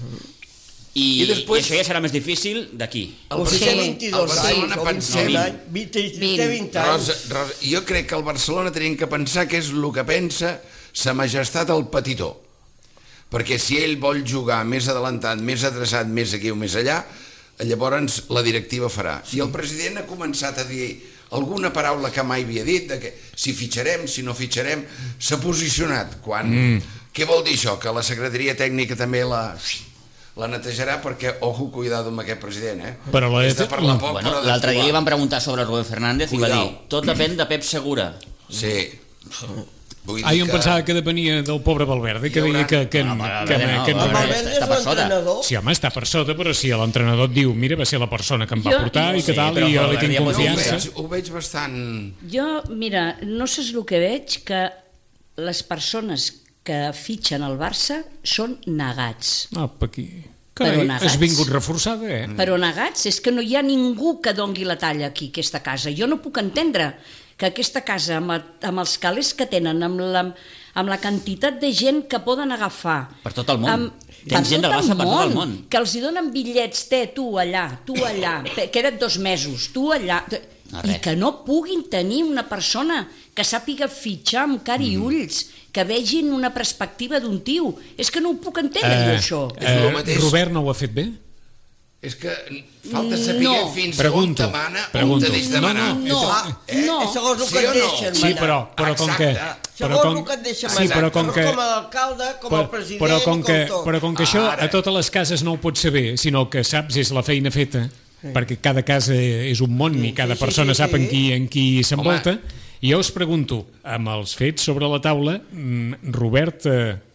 Speaker 3: I després-
Speaker 4: això ja serà més difícil d'aquí.
Speaker 5: Però si té 22
Speaker 3: Barcelona
Speaker 5: anys,
Speaker 3: pensem-
Speaker 5: té 20 anys.
Speaker 3: Rosa, jo crec que el Barcelona tenim que pensar que és el que pensa sa majestat el petitó. Perquè si ell vol jugar més adelantat, més adreçat, més aquí o més allà, llavors la directiva farà. I el president ha començat a dir alguna paraula que mai havia dit, de que si fitxarem, si no fitxarem, s'ha posicionat. Què vol dir això? Que la secretaria tècnica també la netejarà, perquè, ojo, cuidado amb aquest president,
Speaker 2: Però
Speaker 3: és de parlar poc,
Speaker 4: Bueno,
Speaker 3: però
Speaker 4: l'altre dia li
Speaker 3: d'actuar.
Speaker 4: van preguntar sobre Rubén Fernández i va
Speaker 3: Cuidao.
Speaker 4: dir, tot depèn de Pep Segura.
Speaker 3: Sí. Vull dir
Speaker 2: Jo em pensava que depenia del pobre Valverde, que
Speaker 3: Hi
Speaker 2: deia
Speaker 3: haurà-
Speaker 2: que
Speaker 5: El
Speaker 2: no...
Speaker 5: Valverde és
Speaker 4: està per sota.
Speaker 5: l'entrenador.
Speaker 2: Sí, home, està per sota, però si l'entrenador et diu mira, va ser la persona que em va
Speaker 6: Jo-
Speaker 2: portar i que
Speaker 4: Sí,
Speaker 2: tal,
Speaker 4: però
Speaker 2: i jo li
Speaker 4: Valverde
Speaker 2: tinc
Speaker 4: ja pot dir
Speaker 2: confiança.
Speaker 3: ho veig bastant...
Speaker 6: Jo, mira, no saps el que veig, que les persones que fitxen al Barça són negats.
Speaker 2: Apa, aquí.
Speaker 6: Però
Speaker 2: Carai,
Speaker 6: negats.
Speaker 2: has vingut reforçada,
Speaker 6: Però negats, és que no hi ha ningú que dongui la talla aquí, aquesta casa. Jo no puc entendre que aquesta casa, amb els calés que tenen, amb la quantitat de gent que poden agafar...
Speaker 4: Per tot el món.
Speaker 6: Per
Speaker 4: Tens gent del Barça per tot el món.
Speaker 6: Que els hi donen bitllets, tu allà, queda't 2 mesos, tu allà... I que no puguin tenir una persona que sàpiga fitxar amb cara i ulls, que vegin una perspectiva d'un tio. És que no ho puc entendre, jo, això.
Speaker 3: És el mateix.
Speaker 2: Robert no ho ha fet bé?
Speaker 3: És que falta saber
Speaker 6: No.
Speaker 3: fins
Speaker 2: Pregunto,
Speaker 3: on te mana, on
Speaker 2: pregunto.
Speaker 3: te deix de manar.
Speaker 6: No,
Speaker 5: Segons el
Speaker 3: Sí
Speaker 5: que et
Speaker 3: o no?
Speaker 5: deixen
Speaker 2: Sí,
Speaker 5: manar.
Speaker 2: però com que...
Speaker 5: Segons el que et deixen
Speaker 2: Sí,
Speaker 5: manar.
Speaker 2: però com que...
Speaker 5: Com l'alcalde, com el president,
Speaker 2: Però com que això a totes les cases no ho pots saber, sinó que saps és la feina feta, perquè cada casa és un món i cada persona sap en qui s'envolta, i jo us pregunto, amb els fets sobre la taula, Robert,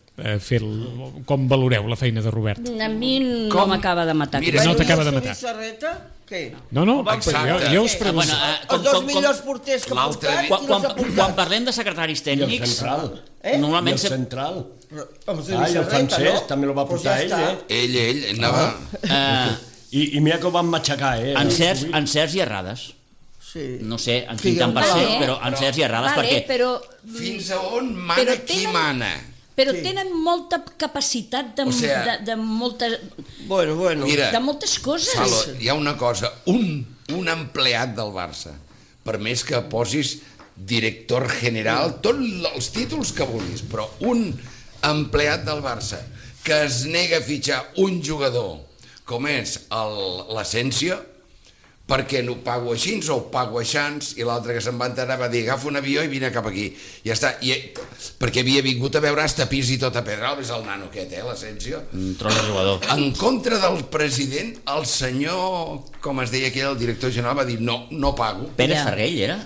Speaker 2: com valoreu la feina de Robert?
Speaker 6: A mi no
Speaker 3: Com?
Speaker 6: m'acaba de matar.
Speaker 3: Mira,
Speaker 2: no t'acaba de
Speaker 5: I el
Speaker 2: matar.
Speaker 5: Serreta, què?
Speaker 2: No,
Speaker 3: Exacte.
Speaker 2: jo us pregunto.
Speaker 5: Els dos millors porters que ha
Speaker 3: l'altre
Speaker 5: portat,
Speaker 3: dia-
Speaker 5: qui els ha
Speaker 4: Quan
Speaker 5: portat?
Speaker 4: parlem de secretaris
Speaker 7: I el
Speaker 4: tècnics,
Speaker 7: central.
Speaker 5: Eh?
Speaker 7: I
Speaker 4: normalment...
Speaker 7: el central.
Speaker 5: Amb
Speaker 7: I el francès també el va
Speaker 5: Pues
Speaker 7: portar
Speaker 5: ja
Speaker 7: ell,
Speaker 5: està.
Speaker 3: Ell anava...
Speaker 7: I mira que ho van matxacar,
Speaker 4: encerts i errades.
Speaker 5: Sí.
Speaker 4: No sé en
Speaker 5: Sí,
Speaker 4: quin tant per
Speaker 5: vale,
Speaker 4: cent, però encerts i errades, perquè...
Speaker 6: però
Speaker 3: Fins a on mana
Speaker 6: Però
Speaker 3: qui
Speaker 6: tenen-
Speaker 3: mana?
Speaker 6: tenen molta capacitat
Speaker 3: O sea,
Speaker 6: de moltes
Speaker 5: Bueno.
Speaker 3: Mira,
Speaker 6: de moltes coses.
Speaker 3: Salo, hi ha una cosa, un empleat del Barça, per més que posis director general, tots els títols que vulguis, però un empleat del Barça que es nega a fitxar un jugador com és l'Asensio, perquè no ho pago així o ho pago aixans, i l'altre que se'n va enterar va dir agafa un avió i vine cap aquí. Ja està. Perquè havia vingut a veure hasta pis i tot a Pedralbes, és el nano aquest, l'Asensio.
Speaker 4: Un tros de jugador.
Speaker 3: En contra del president, el senyor, com es deia aquell, el director general, va dir no pago.
Speaker 4: Pérez
Speaker 6: Ja.
Speaker 4: Ferrell era?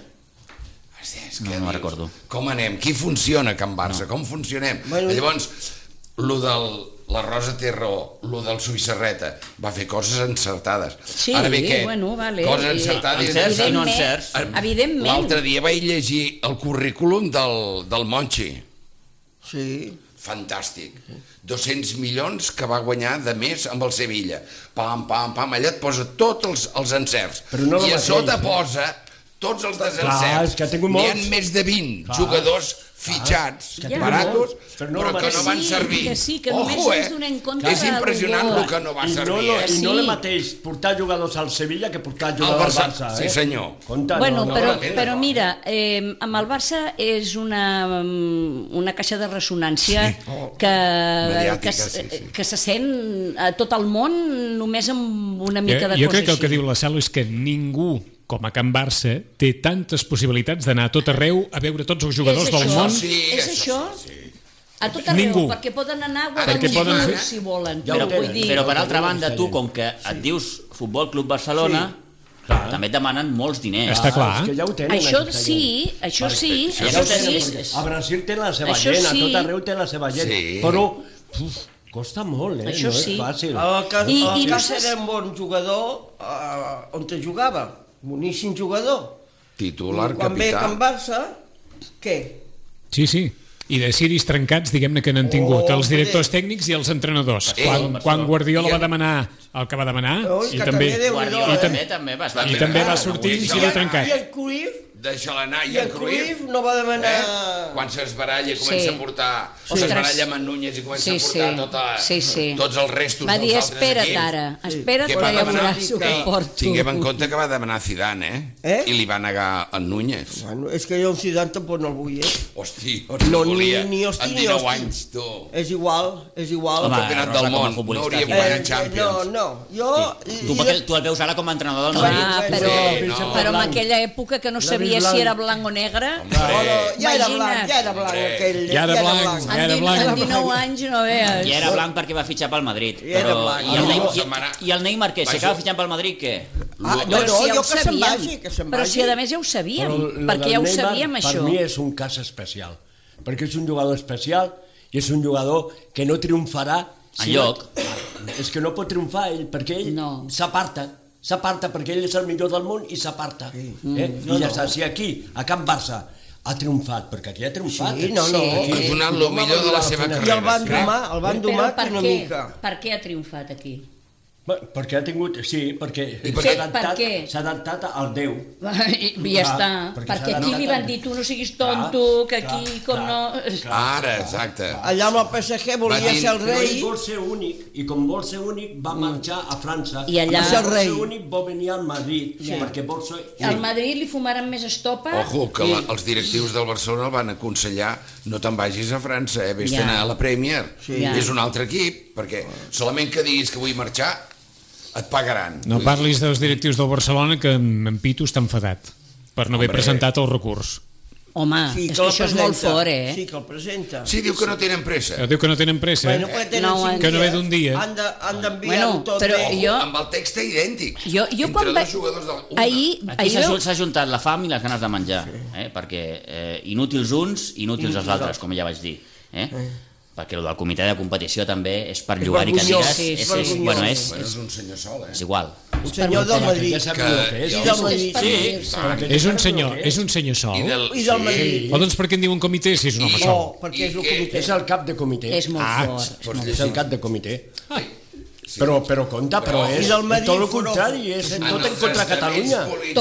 Speaker 3: És
Speaker 4: No
Speaker 3: que
Speaker 4: me'n
Speaker 3: dius,
Speaker 4: recordo.
Speaker 3: Com anem? Qui funciona a Can Barça? Com funcionem?
Speaker 5: Bueno.
Speaker 3: Llavors, la Rosa té raó, lo del Suïssarreta, va fer coses encertades.
Speaker 6: Sí,
Speaker 3: Ara bé, què?
Speaker 6: bueno, vale.
Speaker 3: Coses encertades.
Speaker 4: Encerts i no
Speaker 6: Evidentment,
Speaker 4: encerts.
Speaker 6: evidentment.
Speaker 3: L'altre dia vaig llegir el currículum del Monchi.
Speaker 5: Sí.
Speaker 3: Fantàstic. 200 milions que va guanyar de més amb el Sevilla. Pam, allà et posa tots els encerts.
Speaker 7: Però no
Speaker 3: I a
Speaker 7: el
Speaker 3: sota
Speaker 7: mateix,
Speaker 3: posa tots els
Speaker 7: Clar,
Speaker 3: desencerts.
Speaker 7: és que ha tingut
Speaker 3: N'hi ha
Speaker 7: molts.
Speaker 3: més de 20 jugadors fitxats,
Speaker 6: que ha tingut
Speaker 3: baratos,
Speaker 7: molts, però no
Speaker 3: però
Speaker 7: el
Speaker 3: que
Speaker 7: mateix.
Speaker 3: no van
Speaker 6: Sí,
Speaker 3: servir.
Speaker 6: que sí, que només ens donem compte
Speaker 3: És
Speaker 6: de
Speaker 3: impressionant
Speaker 6: l'humor.
Speaker 3: el que no va
Speaker 7: I no,
Speaker 3: servir.
Speaker 7: no, i no
Speaker 6: Sí.
Speaker 7: el mateix portar jugadors al Sevilla que portar
Speaker 3: Al
Speaker 7: jugadors al
Speaker 3: Barça,
Speaker 7: Barça,
Speaker 3: sí senyor.
Speaker 7: Compte,
Speaker 6: Bueno,
Speaker 7: no,
Speaker 6: però mira, amb el Barça és una caixa de ressonància
Speaker 3: Mediàtica, sí.
Speaker 6: que se sent a tot el món només amb una mica de
Speaker 2: Jo
Speaker 6: coses
Speaker 2: crec que el que
Speaker 6: així.
Speaker 2: diu la Salo és que ningú com a Can Barça, té tantes possibilitats d'anar a tot arreu a veure tots els jugadors del món.
Speaker 6: És això? A tot arreu,
Speaker 2: Ningú.
Speaker 6: perquè poden anar a
Speaker 2: Perquè poden fer...
Speaker 6: si volen.
Speaker 4: Però per altra banda, tu, com que et dius Futbol Club Barcelona, també et demanen molts diners.
Speaker 2: Està clar.
Speaker 7: És que ja ho tenen,
Speaker 6: Això
Speaker 7: aquesta
Speaker 6: sí,
Speaker 7: gent.
Speaker 6: això sí.
Speaker 7: Ja ho tenen. A Brasil té la seva
Speaker 6: Això
Speaker 7: gent, a
Speaker 6: sí.
Speaker 7: tot arreu té la seva gent,
Speaker 3: Sí.
Speaker 7: però costa molt,
Speaker 6: Això
Speaker 7: no
Speaker 6: sí.
Speaker 7: és fàcil.
Speaker 6: I
Speaker 5: Cáceres era un bon jugador on te jugava, boníssim jugador.
Speaker 3: Titular,
Speaker 5: Quan ve
Speaker 3: capità.
Speaker 5: Can Barça, què?
Speaker 2: Sí, sí. I de ciris trencats, diguem-ne que n'han tingut els directors tècnics i els entrenadors. Quan Guardiola va demanar el que va demanar, i també va sortir amb ciri trencat.
Speaker 5: I el Cruyff?
Speaker 3: Deixa-la anar.
Speaker 5: I el Cruyff no va demanar...
Speaker 3: Quan s'esbaralla comença a portar... S'esbaralla amb en Núñez i comença a portar tots els restos
Speaker 6: va dir,
Speaker 3: dels altres
Speaker 6: espera't
Speaker 3: equips.
Speaker 6: ara, espera't
Speaker 3: Què
Speaker 6: que
Speaker 3: va
Speaker 6: ja
Speaker 3: demanar?
Speaker 6: veuràs el que porto.
Speaker 3: Tinguem en compte que va demanar Zidane, I li va negar en Núñez.
Speaker 5: Bueno, és que jo un Zidane tampoc no el vull,
Speaker 3: Hosti,
Speaker 5: No,
Speaker 3: volia.
Speaker 5: ni hosti,
Speaker 3: Amb
Speaker 5: ni
Speaker 3: 19
Speaker 5: hosti.
Speaker 3: anys, tu.
Speaker 5: És igual.
Speaker 3: El campionat del món. No hauria guanyat Champions.
Speaker 5: No,
Speaker 4: Tu el veus ara com a entrenador del Madrid.
Speaker 6: Però en aquella època que no sabia si era blanc o negre,
Speaker 5: ja era blanc aquell.
Speaker 2: Ja era blanc.
Speaker 6: amb 19 anys no veus.
Speaker 4: I era blanc perquè va fitxar pel Madrid.
Speaker 5: Era blanc.
Speaker 4: I el Neymar què? Si acaba fitxant pel Madrid, què?
Speaker 5: No,
Speaker 6: Si ja
Speaker 5: jo
Speaker 6: ho
Speaker 5: que se'n
Speaker 6: sabíem.
Speaker 5: vagi, que se'n
Speaker 6: Però
Speaker 5: vagi.
Speaker 6: si a més ja ho sabíem,
Speaker 7: Però lo
Speaker 6: perquè
Speaker 7: del
Speaker 6: ja ho
Speaker 7: Neymar,
Speaker 6: sabíem això.
Speaker 7: Per mi és un cas especial, perquè és un jugador especial i és un jugador que no triomfarà
Speaker 4: Enlloc.
Speaker 7: És que no pot triomfar ell, perquè ell s'aparta, perquè ell és el millor del món i s'aparta. I ja està, si aquí, a Can Barça, ha triomfat, perquè aquí ha triomfat.
Speaker 5: Sí, no.
Speaker 3: Ha donat el millor de la seva
Speaker 5: I
Speaker 3: carrera.
Speaker 5: el van domar una mica.
Speaker 6: Per què ha triomfat aquí?
Speaker 7: Perquè ha tingut, perquè s'ha adaptat al Déu.
Speaker 6: I ja està, perquè aquí li van dir tu no siguis tonto, que aquí com no...
Speaker 3: Ara, exacte.
Speaker 5: Allà amb el PSG volia ser el
Speaker 7: Ell
Speaker 5: rei.
Speaker 7: vol ser únic, i com vol ser únic va marxar a França.
Speaker 6: I allà-
Speaker 7: Va ser el rei. Vol ser únic, vol venir al Madrid, perquè vol ser...
Speaker 6: Al Madrid li fumaran més estopa.
Speaker 3: Ojo, que els directius del Barcelona el van aconsellar no te'n vagis a França, vés-te'n a la Premier. És un altre equip, perquè solament que diguis que vull marxar et pagaran.
Speaker 2: No parlis dels directius del Barcelona, que en Pitu està enfadat per no haver presentat el recurs.
Speaker 6: Home, és que això és molt fort,
Speaker 5: Sí, que el presenta.
Speaker 3: Sí, diu que no tenen pressa.
Speaker 2: Diu que no tenen pressa.
Speaker 5: Bueno, perquè tenen
Speaker 6: No,
Speaker 5: 5
Speaker 2: que no ve
Speaker 5: dies.
Speaker 2: d'un dia.
Speaker 5: Han d'enviar-ho tot
Speaker 6: però
Speaker 5: bé.
Speaker 6: jo...
Speaker 3: Amb el text idèntic.
Speaker 6: Jo quan
Speaker 3: Entre
Speaker 6: vaig...
Speaker 3: dos jugadors de la...
Speaker 4: Aquí s'ha juntat la fam i les ganes de menjar, perquè inútils uns, inútils els altres, com ja vaig dir. Perquè el del comitè de competició també és per llogar-hi cadires.
Speaker 3: És un senyor sol,
Speaker 4: És igual.
Speaker 5: Un senyor del Madrid.
Speaker 7: Ja sabia el que és.
Speaker 5: I del Madrid.
Speaker 2: És un senyor sol?
Speaker 3: I del
Speaker 5: Madrid.
Speaker 2: O doncs per què en diuen comitè si és un home
Speaker 5: No,
Speaker 2: sol?
Speaker 5: perquè és el comitè.
Speaker 7: És el cap de comitè.
Speaker 6: És molt fort.
Speaker 7: És el cap de comitè. Però compte, però és
Speaker 5: del Madrid,
Speaker 7: tot el contrari, és tot en contra Catalunya.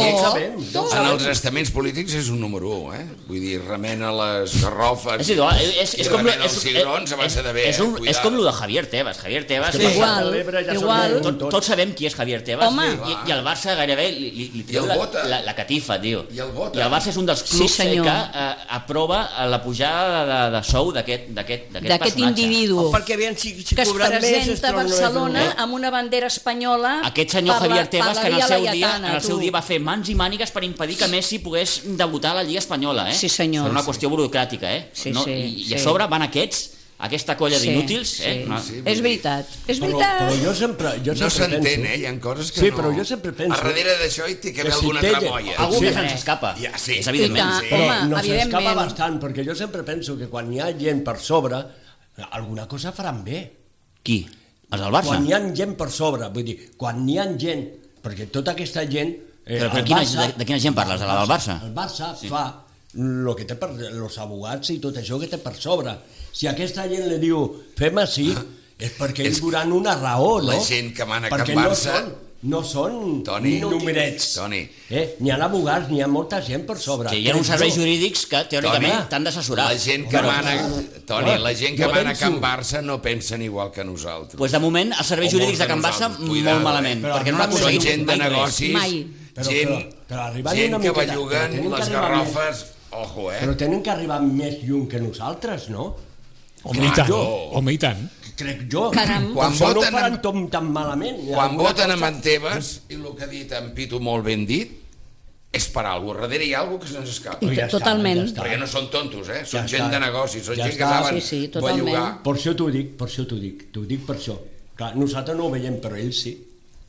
Speaker 6: Tot.
Speaker 3: En els estaments polítics és un número 1, Vull dir, remena les garrofes,
Speaker 4: És igual, és com...
Speaker 3: remena els cigrons a base de bé,
Speaker 4: És com el de Javier Tebas. Javier Tebas...
Speaker 6: Igual.
Speaker 4: Tots sabem qui és Javier Tebas.
Speaker 6: Home.
Speaker 4: I el Barça gairebé li treu la catifa, tio.
Speaker 3: I el vota.
Speaker 4: I el Barça és un dels clubs que aprova la pujada de sou d'aquest personatge.
Speaker 6: individu
Speaker 5: Perquè aviam si
Speaker 6: que es
Speaker 5: cobran més...
Speaker 6: presenta a Barcelona amb una bandera espanyola.
Speaker 4: Aquest senyor Javier Tebas, que en el seu dia
Speaker 6: tu.
Speaker 4: va fer mans i mànigues per impedir que Messi pogués debutar a la Lliga Espanyola,
Speaker 6: Sí, senyor.
Speaker 4: Per una qüestió burocràtica,
Speaker 6: Sí,
Speaker 4: I a sobre van aquesta colla d'inútils,
Speaker 6: És veritat, és veritat.
Speaker 7: Però jo sempre
Speaker 3: No s'entén,
Speaker 7: penso...
Speaker 3: Hi ha coses que
Speaker 7: Sí,
Speaker 3: no...
Speaker 7: però jo sempre penso...
Speaker 3: A darrere d'això hi té que haver
Speaker 7: que si
Speaker 3: alguna
Speaker 7: té-
Speaker 3: tramoia.
Speaker 4: Algú que se'ns escapa,
Speaker 3: Ja, sí.
Speaker 4: és evidentment.
Speaker 6: I tant.
Speaker 7: Però
Speaker 6: Home,
Speaker 7: no s'escapa
Speaker 6: evidentment.
Speaker 7: bastant, perquè jo sempre penso que quan hi ha gent per sobre, alguna cosa faran bé.
Speaker 4: Qui? Els del Barça?
Speaker 7: Quan hi ha gent per sobre, vull dir, quan hi ha gent, perquè tota aquesta gent...
Speaker 4: Però
Speaker 7: el
Speaker 4: de quina gent parles? De la del Barça?
Speaker 7: El Barça fa el que té per els abogats i tot això que té per sobre. Si aquesta gent li diu fem així, és perquè ells veuran una raó, no?
Speaker 3: La gent que mana a
Speaker 7: perquè
Speaker 3: Can Barça...
Speaker 7: no són
Speaker 3: Toni,
Speaker 7: numerets.
Speaker 3: Toni.
Speaker 7: N'hi ha abogats, n'hi ha molta gent per sobre.
Speaker 4: Sí, hi ha uns serveis jurídics que teòricament t'han d'assessorar.
Speaker 3: La gent que mana... Toni, la gent que mana a Can Barça no pensen igual que nosaltres.
Speaker 4: Doncs de moment, els serveis jurídics de Can Barça molt malament, perquè no han
Speaker 3: Són
Speaker 4: aconseguit
Speaker 3: gent de
Speaker 4: mai res.
Speaker 3: negocis,
Speaker 6: Mai.
Speaker 7: Però arribant
Speaker 3: gent
Speaker 7: una
Speaker 3: que
Speaker 7: miqueta,
Speaker 3: belluguen
Speaker 7: però tenen
Speaker 3: les
Speaker 7: que arribar
Speaker 3: garrofes... Ojo,
Speaker 7: Però tenen que arribar més lluny que nosaltres, no?
Speaker 2: Home, i tant.
Speaker 7: Crec jo.
Speaker 6: Caram.
Speaker 3: Quan
Speaker 7: Això no
Speaker 3: voten
Speaker 7: faran tan malament.
Speaker 3: Quan voten amb en Tebas, i el que ha dit en Pitu molt ben dit, és per alguna cosa. Darrere hi ha alguna cosa que se'ns escapa.
Speaker 6: Totalment.
Speaker 3: Perquè no són tontos, són
Speaker 7: Ja
Speaker 3: gent
Speaker 7: està.
Speaker 3: de negoci, són
Speaker 7: Ja
Speaker 3: gent que
Speaker 7: està.
Speaker 3: saben
Speaker 6: Sí, totalment.
Speaker 3: bellugar.
Speaker 7: Per això t'ho dic, t'ho dic per això. Clar, nosaltres no ho veiem, però ells sí.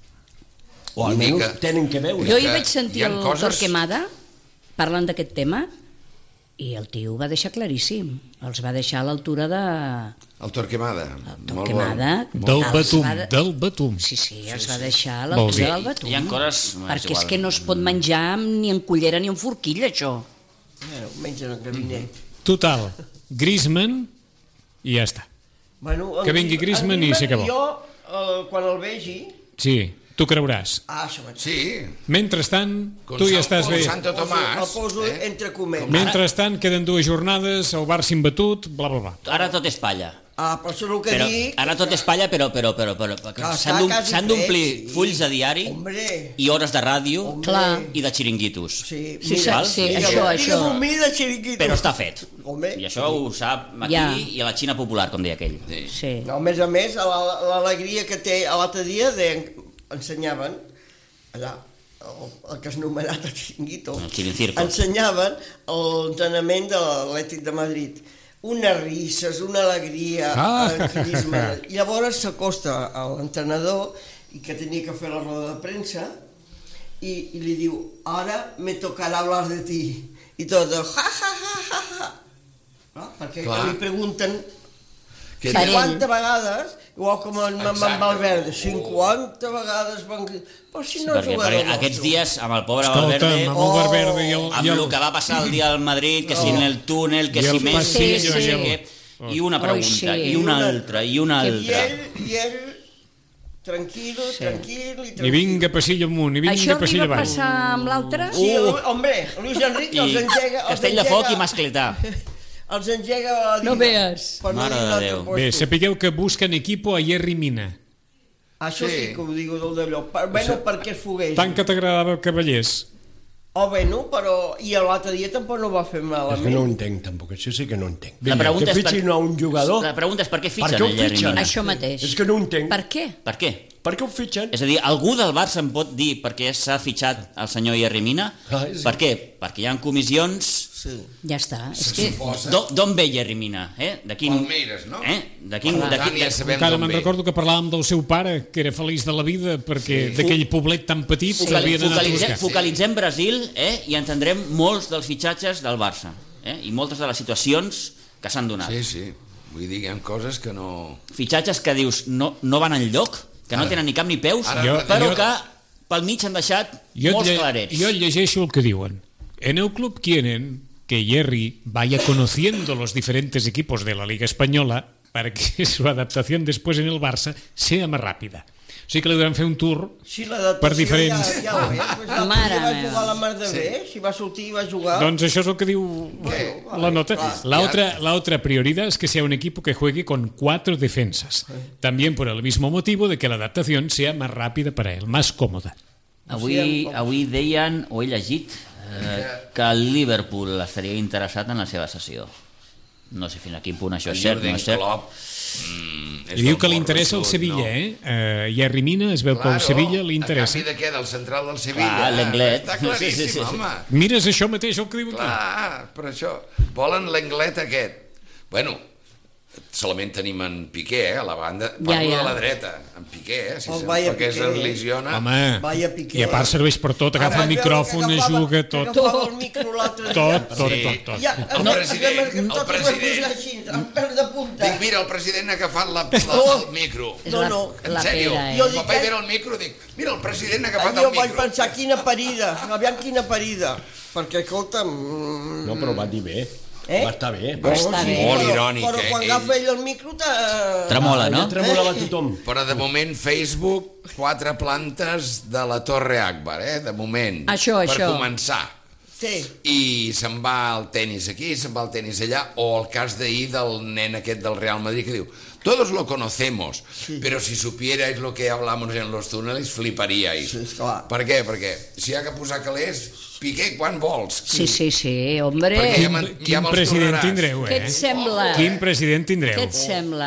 Speaker 7: O
Speaker 3: Vull dir
Speaker 7: almenys tenen que veure.
Speaker 6: Jo
Speaker 3: que
Speaker 6: hi vaig sentir
Speaker 3: hi ha
Speaker 6: el
Speaker 3: coses-
Speaker 6: Torquemada parlant d'aquest tema i el tio ho va deixar claríssim. Els va deixar a l'altura de...
Speaker 3: El Torquemada.
Speaker 6: Torquemada.
Speaker 2: Del
Speaker 6: els
Speaker 2: Batum,
Speaker 6: va de-
Speaker 2: del Batum.
Speaker 6: Sí, els va deixar a
Speaker 2: Vol dir-
Speaker 6: l'altura del Batum.
Speaker 4: Hi ha coses...
Speaker 6: Perquè és que no es pot menjar ni en cullera ni en forquilla, això.
Speaker 5: Mengen el gabinet.
Speaker 2: Total, Griezmann i ja està.
Speaker 5: Bueno,
Speaker 2: Que vingui Griezmann i sí que vol.
Speaker 5: Jo, quan el vegi...
Speaker 2: Sí, tu creuràs.
Speaker 5: Això vaig.
Speaker 3: Sí,
Speaker 2: Mentrestant, tu ja estàs bé.
Speaker 3: Santo Tomàs.
Speaker 5: El poso entre coments.
Speaker 2: Mentrestant, queden 2 jornades, el Barça imbatut, bla, bla, bla.
Speaker 4: Ara tot és palla.
Speaker 5: Per això el que
Speaker 4: Però,
Speaker 5: dic...
Speaker 4: ara tot és palla, però
Speaker 5: Clar,
Speaker 4: s'han d'omplir
Speaker 5: sí.
Speaker 4: fulls de diari
Speaker 5: Hombre,
Speaker 4: i hores de ràdio
Speaker 6: Clar.
Speaker 4: i de xiringuitos.
Speaker 5: sí,
Speaker 6: Sí,
Speaker 5: mira,
Speaker 6: sí,
Speaker 5: digue'm-
Speaker 6: això.
Speaker 5: Digue'm un mil de xiriquito.
Speaker 4: Però està fet.
Speaker 5: Home.
Speaker 4: I això ho sap aquí
Speaker 6: Ja.
Speaker 4: i a la Xina popular, com deia aquell.
Speaker 6: Sí.
Speaker 5: No, a més, l'alegria que té l'altre dia ensenyaven allà, el que és numerat el xiringuito,
Speaker 4: El xiringuito.
Speaker 5: ensenyaven l'entrenament de l'Atlètic de Madrid. Unes risses, una alegria, I llavors s'acosta a l'entrenador i que tenia que fer la roda de premsa i li diu, ara me tocarà hablar de ti. I tot, ja, ja, ja, ja, ja. No? Perquè
Speaker 3: Clar.
Speaker 5: li pregunten
Speaker 3: Que
Speaker 5: 50 vegades, igual com en
Speaker 3: Exacte.
Speaker 5: Valverde, 50 vegades van... Però si no és
Speaker 4: Perquè
Speaker 5: jugador
Speaker 4: aquests
Speaker 5: nostre.
Speaker 4: dies, amb el pobre
Speaker 2: Escolta'm,
Speaker 4: Valverde,
Speaker 2: amb el Valverde
Speaker 4: amb el que va passar el dia al Madrid, que si en el túnel, que
Speaker 2: I
Speaker 4: si
Speaker 2: el
Speaker 4: Messi,
Speaker 2: passillo,
Speaker 4: no sé
Speaker 2: i el-
Speaker 4: què, i una pregunta,
Speaker 6: sí.
Speaker 4: i una altra, i una
Speaker 5: I
Speaker 4: altra.
Speaker 5: ell, tranquil, tranquil i tranquil.
Speaker 2: I vinga passillo amunt, i
Speaker 6: Això
Speaker 2: vinga passillo
Speaker 6: arriba a
Speaker 2: avall.
Speaker 6: passar amb l'altre?
Speaker 5: Sí, hombre, Luis Enrique els engega...
Speaker 4: Castelldefels i Mascletà.
Speaker 5: Els engega a dir...
Speaker 6: No veus.
Speaker 5: Per no
Speaker 4: Mare
Speaker 5: dir
Speaker 4: de
Speaker 5: un altre
Speaker 4: Déu.
Speaker 5: puesto.
Speaker 2: Bé, sapigueu que busquen equipo a Jerry Mina.
Speaker 5: Això sí
Speaker 3: Sí.
Speaker 5: que ho digo del d'allò. Bueno, perquè es fogués.
Speaker 2: Tant que t'agradava Cavallers.
Speaker 5: Bueno, però... I l'altre dia tampoc no va fer
Speaker 7: És que
Speaker 5: malament.
Speaker 7: no ho entenc, tampoc, això sí que no ho entenc.
Speaker 4: La pregunta
Speaker 7: que
Speaker 4: és
Speaker 7: fitxin a un jugador...
Speaker 4: La pregunta és per què
Speaker 7: Per
Speaker 4: fitxen
Speaker 7: què ho
Speaker 4: el Jerry
Speaker 7: fitxen?
Speaker 4: Mina?
Speaker 6: Això mateix.
Speaker 7: És que no ho entenc.
Speaker 6: Per què?
Speaker 4: Per què?
Speaker 7: Per què ho fitxen?
Speaker 4: És a dir, algú del Barça em pot dir per què s'ha fitxat el senyor Jerry Mina?
Speaker 7: Sí.
Speaker 4: Per què? Perquè hi ha comissions...
Speaker 5: Sí.
Speaker 6: Ja està. És que...
Speaker 4: D'on ve Jerry Mina? De quin...
Speaker 3: Palmeiras, no?
Speaker 4: De quin...
Speaker 3: Per tant, ja sabem
Speaker 2: Encara
Speaker 3: d'on
Speaker 2: me'n
Speaker 3: ve.
Speaker 2: recordo que parlàvem del seu pare, que era feliç de la vida perquè d'aquell poblet tan petit s'havia d'anar a buscar.
Speaker 4: Focalitzem Brasil i entendrem molts dels fitxatges del Barça i moltes de les situacions que s'han donat.
Speaker 3: Sí, sí. Vull dir, hi ha coses que no...
Speaker 4: Fitxatges que dius no van enlloc, que no tenen ni cap ni peus,
Speaker 3: Ara,
Speaker 4: però
Speaker 2: jo-
Speaker 4: que pel mig han deixat molts clarets.
Speaker 2: Yo llegeixo el que diuen. En el club quieren que Jerry vaya conociendo los diferentes equipos de la Liga Española para que su adaptación después en el Barça sea más rápida. O sigui que li devem fer un tour
Speaker 5: Sí, l'adaptació
Speaker 2: per diferents...
Speaker 5: ja ho és. Pues l'altre
Speaker 6: Mare
Speaker 5: dia va
Speaker 6: meva.
Speaker 5: jugar la mar de bé, si va sortir i va jugar...
Speaker 2: Doncs això és el que diu la nota. La otra prioridad es que sea un equipo que juegue con 4 defensas. También por el mismo motivo de que la adaptación sea más rápida para él, más còmoda.
Speaker 4: Avui deien, o he llegit, que el Liverpool estaria interessat en la seva sessió. No sé fins a quin punt això és cert, no és cert.
Speaker 2: I diu que li interessa el Sevilla, Jerry Mina, es veu que el Sevilla li interessa.
Speaker 3: A canvi de què? Del central del Sevilla?
Speaker 4: Clar, l'Englet.
Speaker 3: Està claríssim,
Speaker 4: Sí.
Speaker 3: home.
Speaker 2: Mires això mateix el que diu aquí.
Speaker 3: Clar, per això. Volen l'Englet aquest. Bueno, solament tenim en Piqué, a la banda. Parlo
Speaker 6: ja.
Speaker 3: de la dreta, en Piqué, si
Speaker 5: Oh,
Speaker 3: se'n
Speaker 5: vaya
Speaker 3: perquè es
Speaker 5: Piqué.
Speaker 3: lesiona.
Speaker 2: Home,
Speaker 5: Vaya Piqué.
Speaker 2: i a part serveix per tot, agafa el micròfon, juga tot.
Speaker 5: Agafava el micro l'altre dia.
Speaker 2: Tot.
Speaker 5: Ja,
Speaker 3: El president,
Speaker 5: amb pèl de punta.
Speaker 3: Dic, mira, el president ha agafat el micro.
Speaker 6: És
Speaker 5: No,
Speaker 6: la,
Speaker 5: no,
Speaker 3: En
Speaker 6: la
Speaker 3: sèrio,
Speaker 6: pera,
Speaker 5: Jo
Speaker 3: quan
Speaker 5: dic,
Speaker 3: vaig veure el micro dic, mira, el president ha agafat
Speaker 5: Jo
Speaker 3: el
Speaker 5: vaig
Speaker 3: micro.
Speaker 5: pensar, quina parida, aviam quina parida. Perquè, escolta'm...
Speaker 7: No, però va dir bé.
Speaker 5: Eh?
Speaker 7: Va estar bé.
Speaker 6: Està bé.
Speaker 3: Molt irònic,
Speaker 5: Però quan agafa ell el micro...
Speaker 4: Tremola, no?
Speaker 7: Ja tremolava tothom.
Speaker 3: Però de moment Facebook, 4 plantes de la Torre Akbar, de moment.
Speaker 6: Això.
Speaker 3: Per començar.
Speaker 5: Sí.
Speaker 3: I se'n va al tennis aquí, se'n va al tennis allà, o el cas d'ahir del nen aquest del Real Madrid que diu, todos lo conocemos, pero si supierais lo que hablamos en los túneles, fliparíais.
Speaker 5: Sí, esclar.
Speaker 3: Per què? Perquè si ha que posar calés, Piqué, quan vols?
Speaker 6: Sí, hombre.
Speaker 3: Perquè
Speaker 2: Quin
Speaker 3: ja me'ls
Speaker 2: president
Speaker 3: tornaràs.
Speaker 2: tindreu,
Speaker 6: Què et sembla?
Speaker 2: Quin president tindreu?
Speaker 6: Què et sembla?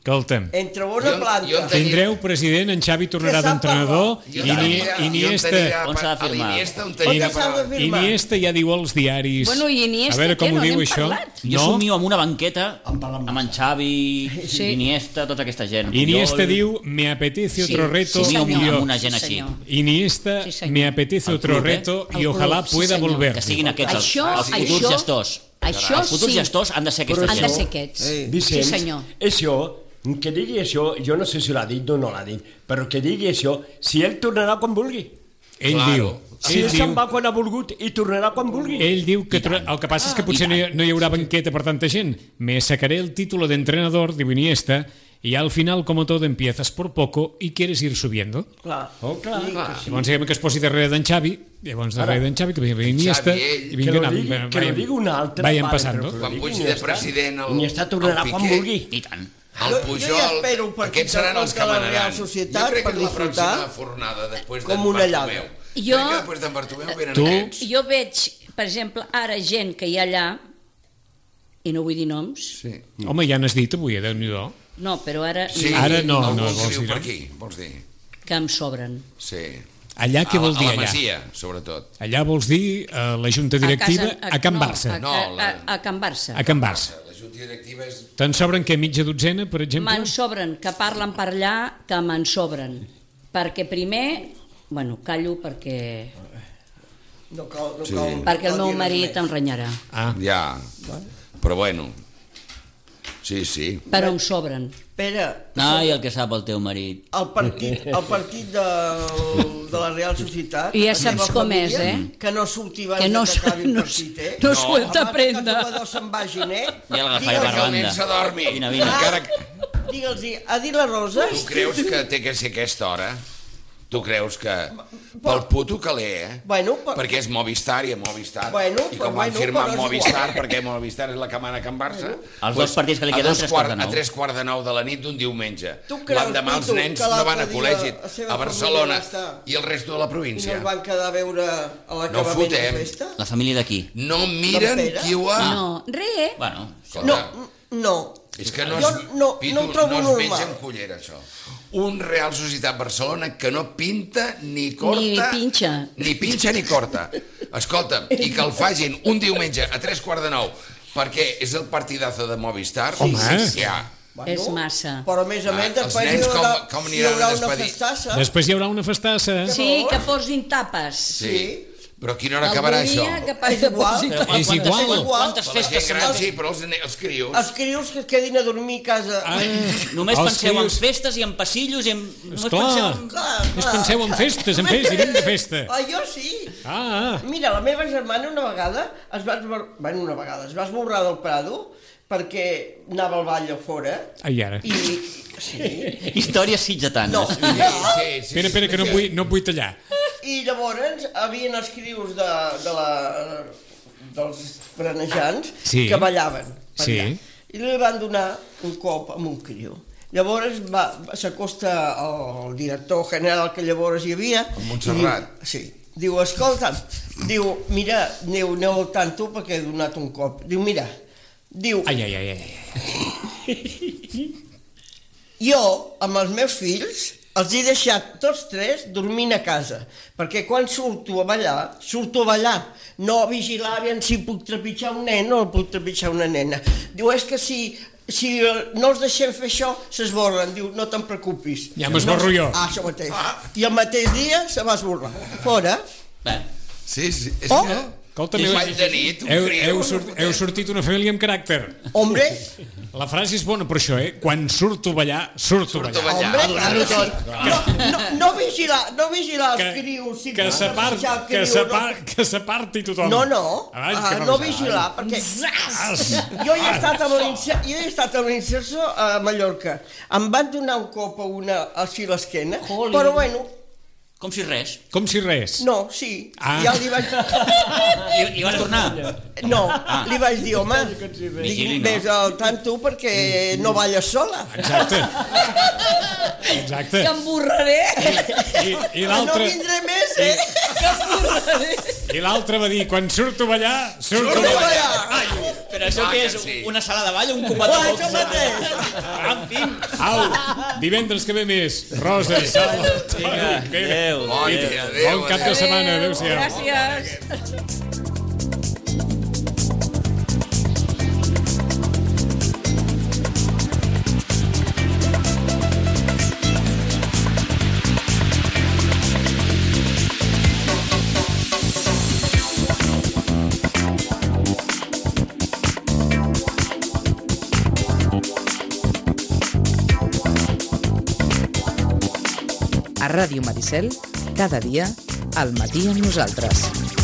Speaker 2: Escolta'm,
Speaker 5: Entre bona planta.
Speaker 2: tindreu president, en Xavi tornarà d'entrenador, Iniesta
Speaker 4: On s'ha de firmar?
Speaker 2: Iniesta ja diu als diaris.
Speaker 6: Bueno, i Iniesta,
Speaker 2: a veure com
Speaker 6: què,
Speaker 2: ho
Speaker 6: no
Speaker 2: diu
Speaker 6: n'hem
Speaker 2: això.
Speaker 6: parlat?
Speaker 4: Jo somio amb una banqueta amb en Xavi, Iniesta, tota aquesta gent.
Speaker 2: Iniesta diu, me apetece otro reto.
Speaker 4: Somio
Speaker 2: y
Speaker 4: amb
Speaker 2: yo-
Speaker 4: una gent així.
Speaker 2: Iniesta,
Speaker 6: Sí, senyor.
Speaker 2: me apetece
Speaker 4: El
Speaker 2: otro
Speaker 4: club,
Speaker 2: reto
Speaker 6: El
Speaker 2: y ojalá
Speaker 6: club, sí,
Speaker 2: pueda
Speaker 6: senyor.
Speaker 2: volver.
Speaker 4: Que siguin aquests els futurs
Speaker 6: això-
Speaker 4: gestors.
Speaker 6: Això
Speaker 4: Els futurs
Speaker 6: sí.
Speaker 4: gestors han de ser aquesta
Speaker 6: Han de
Speaker 4: gent.
Speaker 6: ser aquests.
Speaker 7: Vicenç,
Speaker 6: Sí, senyor.
Speaker 7: això, que digui això, jo no sé si l'ha dit o no l'ha dit, però que digui això, si ell tornarà quan vulgui.
Speaker 2: Ell diu,
Speaker 7: Si ell se'n va quan ha volgut i tornarà quan vulgui.
Speaker 2: Ell diu que el que passa és que potser no hi haurà banqueta per tanta gent. Me sacaré el título de entrenador, diu Iniesta, y al final, como todo, empiezas por poco y quieres ir subiendo.
Speaker 5: Clar.
Speaker 7: Oh, clar.
Speaker 2: Llavors diguem que es posi darrere d'en Xavi, llavors darrere d'en Xavi, que vingui Iniesta,
Speaker 3: Xavi, ell,
Speaker 2: i vinga,
Speaker 7: Que lo digui un altre.
Speaker 2: vayan
Speaker 7: vale,
Speaker 2: passando.
Speaker 7: però que lo
Speaker 3: Quan
Speaker 7: digui
Speaker 3: pugi de
Speaker 7: Iniesta.
Speaker 3: president
Speaker 7: Iniesta tornarà
Speaker 3: el
Speaker 7: quan
Speaker 3: Piqué,
Speaker 7: vulgui.
Speaker 4: I tant.
Speaker 3: el
Speaker 5: Jo
Speaker 3: Pujol,
Speaker 5: ja espero un partit
Speaker 3: aquests seran els que
Speaker 5: contra la Real
Speaker 3: manaran.
Speaker 5: Societat
Speaker 3: Jo crec
Speaker 5: per
Speaker 3: que és la
Speaker 5: disfrutar
Speaker 3: pròxima fornada després
Speaker 5: com
Speaker 3: d'en
Speaker 5: una
Speaker 3: Bartomeu.
Speaker 5: llada.
Speaker 6: Jo-
Speaker 3: Crec que després d'en Bartomeu venen
Speaker 2: Tu-
Speaker 3: aquests.
Speaker 6: Jo veig, per exemple, ara gent que hi ha allà, i no vull dir noms,
Speaker 3: Sí.
Speaker 2: Home, ja n'has dit avui, Déu-n'hi-do.
Speaker 6: no, però ara,
Speaker 3: Sí,
Speaker 2: Ara no,
Speaker 3: algú
Speaker 2: no
Speaker 3: que
Speaker 2: vols
Speaker 3: viu
Speaker 2: dir,
Speaker 3: per
Speaker 2: no?
Speaker 3: aquí, vols dir?
Speaker 6: que em sobren.
Speaker 3: Sí.
Speaker 2: Allà què vols dir,
Speaker 3: A la
Speaker 2: allà?
Speaker 3: Masia, sobretot.
Speaker 2: Allà vols dir la Junta Directiva a Can Barça.
Speaker 6: A Can Barça.
Speaker 2: A Can Barça.
Speaker 3: La Junta Directiva és...
Speaker 2: Te'n sobren què, mitja dotzena, per exemple?
Speaker 6: Me'n sobren, que parlen per allà, que me'n sobren. Perquè primer, bueno, callo perquè
Speaker 5: No cal, no
Speaker 3: Sí.
Speaker 5: cal,
Speaker 6: perquè el
Speaker 5: cal
Speaker 6: meu
Speaker 5: dir res
Speaker 6: marit
Speaker 5: més.
Speaker 6: em renyarà.
Speaker 2: Ah,
Speaker 3: Ja, però bueno. Sí, sí.
Speaker 6: Però em sobren.
Speaker 5: Pere,
Speaker 4: Ai, el que sap el teu marit.
Speaker 5: el partit de la Real Societat...
Speaker 6: I ja
Speaker 5: la
Speaker 6: saps
Speaker 5: teva
Speaker 6: com és,
Speaker 5: família, Que no surti abans
Speaker 6: Que no,
Speaker 5: que acabi el
Speaker 6: no,
Speaker 5: partit, eh?
Speaker 6: no suelta
Speaker 5: Abans
Speaker 6: prenda.
Speaker 5: que el jugador se'n vagin, eh?
Speaker 4: Ja l'agafava
Speaker 5: Digue'ls-
Speaker 4: per
Speaker 3: Que el nen
Speaker 4: banda.
Speaker 3: s'adormi.
Speaker 4: Vine, vine.
Speaker 3: Encara...
Speaker 5: Digue'ls-hi, ha dit la Rosa?
Speaker 3: Tu creus que té que ser aquesta hora? Tu creus que... Pel puto caler, eh?
Speaker 5: Bueno,
Speaker 3: Perquè és Movistar i a Movistar.
Speaker 5: Bueno,
Speaker 3: I com
Speaker 5: però
Speaker 3: van
Speaker 5: bueno,
Speaker 3: firmar
Speaker 5: però és
Speaker 3: Movistar,
Speaker 5: igual.
Speaker 3: perquè Movistar és la que mana a Can Barça...
Speaker 4: Els dos partits que li queden, 3:15.
Speaker 3: A 3:15 de la nit d'un diumenge.
Speaker 5: Tu creus,
Speaker 3: L'endemà els
Speaker 5: Pitu,
Speaker 3: nens
Speaker 5: que
Speaker 3: no
Speaker 5: l'altre
Speaker 3: van a
Speaker 5: dia
Speaker 3: col·legi,
Speaker 5: la seva
Speaker 3: a Barcelona
Speaker 5: família va estar-
Speaker 3: i el resto de la
Speaker 5: I no
Speaker 3: província.
Speaker 5: es van quedar a veure a
Speaker 3: No
Speaker 5: l'acabament de
Speaker 3: fotem.
Speaker 5: la festa?
Speaker 4: La família d'aquí.
Speaker 3: No miren
Speaker 5: D'en Pere?
Speaker 3: qui ho ha...
Speaker 6: No, res.
Speaker 4: Bueno,
Speaker 5: No.
Speaker 3: És que no
Speaker 5: Jo
Speaker 3: es,
Speaker 5: no ho trobo
Speaker 3: no es
Speaker 5: normal.
Speaker 3: menja amb cullera, això. Un Real Societat Barcelona que no pinta ni corta...
Speaker 6: Ni pinxa.
Speaker 3: Ni pinxa ni corta. Escolta'm, i que el facin un diumenge a 3:15, perquè és el partidazo de Movistar.
Speaker 2: Home.
Speaker 3: Ja.
Speaker 6: És massa.
Speaker 5: Però a més,
Speaker 3: Els
Speaker 5: després
Speaker 3: nens com
Speaker 5: hi
Speaker 3: aniran a
Speaker 5: haurà una
Speaker 3: despedir?
Speaker 5: festassa.
Speaker 2: Després hi haurà una festassa.
Speaker 6: Sí, que posin tapes.
Speaker 3: Sí. Però a quina hora acabarà això?
Speaker 6: Que posin tapes.
Speaker 2: És igual.
Speaker 4: Quantes
Speaker 3: La
Speaker 4: festes
Speaker 3: gent
Speaker 4: s'han
Speaker 3: gran,
Speaker 4: de
Speaker 3: sí,
Speaker 4: fer?
Speaker 3: però els crios...
Speaker 5: Els crios que es quedin a dormir a casa.
Speaker 4: Només
Speaker 2: Els
Speaker 4: penseu en
Speaker 2: crios-
Speaker 4: festes i en passillos i en... Només
Speaker 2: Esclar.
Speaker 4: penseu en...
Speaker 2: Només penseu en festes, en festes, i anem de festa.
Speaker 5: Ah, jo sí.
Speaker 2: Ah,
Speaker 5: Mira, la meva germana una vegada es va esborrar del Prado perquè anava al ball a fora
Speaker 2: ai, ara.
Speaker 5: i... Sí.
Speaker 4: Històries sitgetanes.
Speaker 5: No.
Speaker 3: Sí, sí, sí.
Speaker 2: Espera, que no vull tallar.
Speaker 5: I llavors havien els crios dels franejants
Speaker 2: Sí.
Speaker 5: que ballaven. per
Speaker 2: Sí.
Speaker 5: allà. I li van donar un cop amb un criu. Llavors s'acosta el director general que llavors hi havia.
Speaker 3: El Montserrat.
Speaker 5: I diu, sí. Diu, escolta'm, diu, mira, aneu al tanto perquè he donat un cop. Diu, mira, diu,
Speaker 2: Ai.
Speaker 5: jo, amb els meus fills, els he deixat tots tres dormint a casa, perquè quan surto a ballar, no a vigilar aviam si puc trepitjar un nen o puc trepitjar una nena. Diu, és que si no els deixem fer això, s'esborren. Diu, no te'n preocupis.
Speaker 2: Ja m'esborro jo.
Speaker 5: Ah, això mateix. I el mateix dia se va esborrar. Fora.
Speaker 4: Bé,
Speaker 3: Sí, sí. És
Speaker 5: Oh.
Speaker 3: que...
Speaker 2: Escolta,
Speaker 3: Ball de nit, un
Speaker 2: heu sortit una família amb caràcter.
Speaker 5: Hombre,
Speaker 2: La frase és bona per això, eh? Quan surto a ballar, surto a
Speaker 3: Surto a
Speaker 2: ballar.
Speaker 3: ballar.
Speaker 5: hombre, clar que sí. No vigilar els crios. Sí,
Speaker 2: Que s'aparti tothom.
Speaker 5: No,
Speaker 2: Ai, que
Speaker 5: no
Speaker 2: fa
Speaker 5: vigilar, perquè jo he estat amb l'Inserso a Mallorca. Em van donar un cop a una així a l'esquena, però bueno,
Speaker 4: com si res.
Speaker 2: Com si res.
Speaker 5: no, sí,
Speaker 2: Ah.
Speaker 5: ja li vaig...
Speaker 4: I vas tornar?
Speaker 5: No, li vaig dir, home,
Speaker 4: Vigili, no?
Speaker 5: vés al tanto perquè no balles sola.
Speaker 2: Exacte.
Speaker 6: Que em borraré.
Speaker 2: I
Speaker 5: No
Speaker 2: l'altre...
Speaker 5: vindré més,
Speaker 6: Que em borraré.
Speaker 2: I l'altre va dir, quan surto a ballar, surto a
Speaker 5: Surto a
Speaker 2: ballar.
Speaker 5: ballar.
Speaker 4: Però Però això què és? Una sala de ball o un combat de box?
Speaker 5: Això mateix!
Speaker 4: En fi.
Speaker 2: Au, divendres que ve més. Rosa, Sal.
Speaker 4: Vinga, adéu.
Speaker 2: Bon cap de setmana. Adéu-siau.
Speaker 6: Gràcies.
Speaker 1: A Ràdio Maricel, cada dia, al matí amb nosaltres.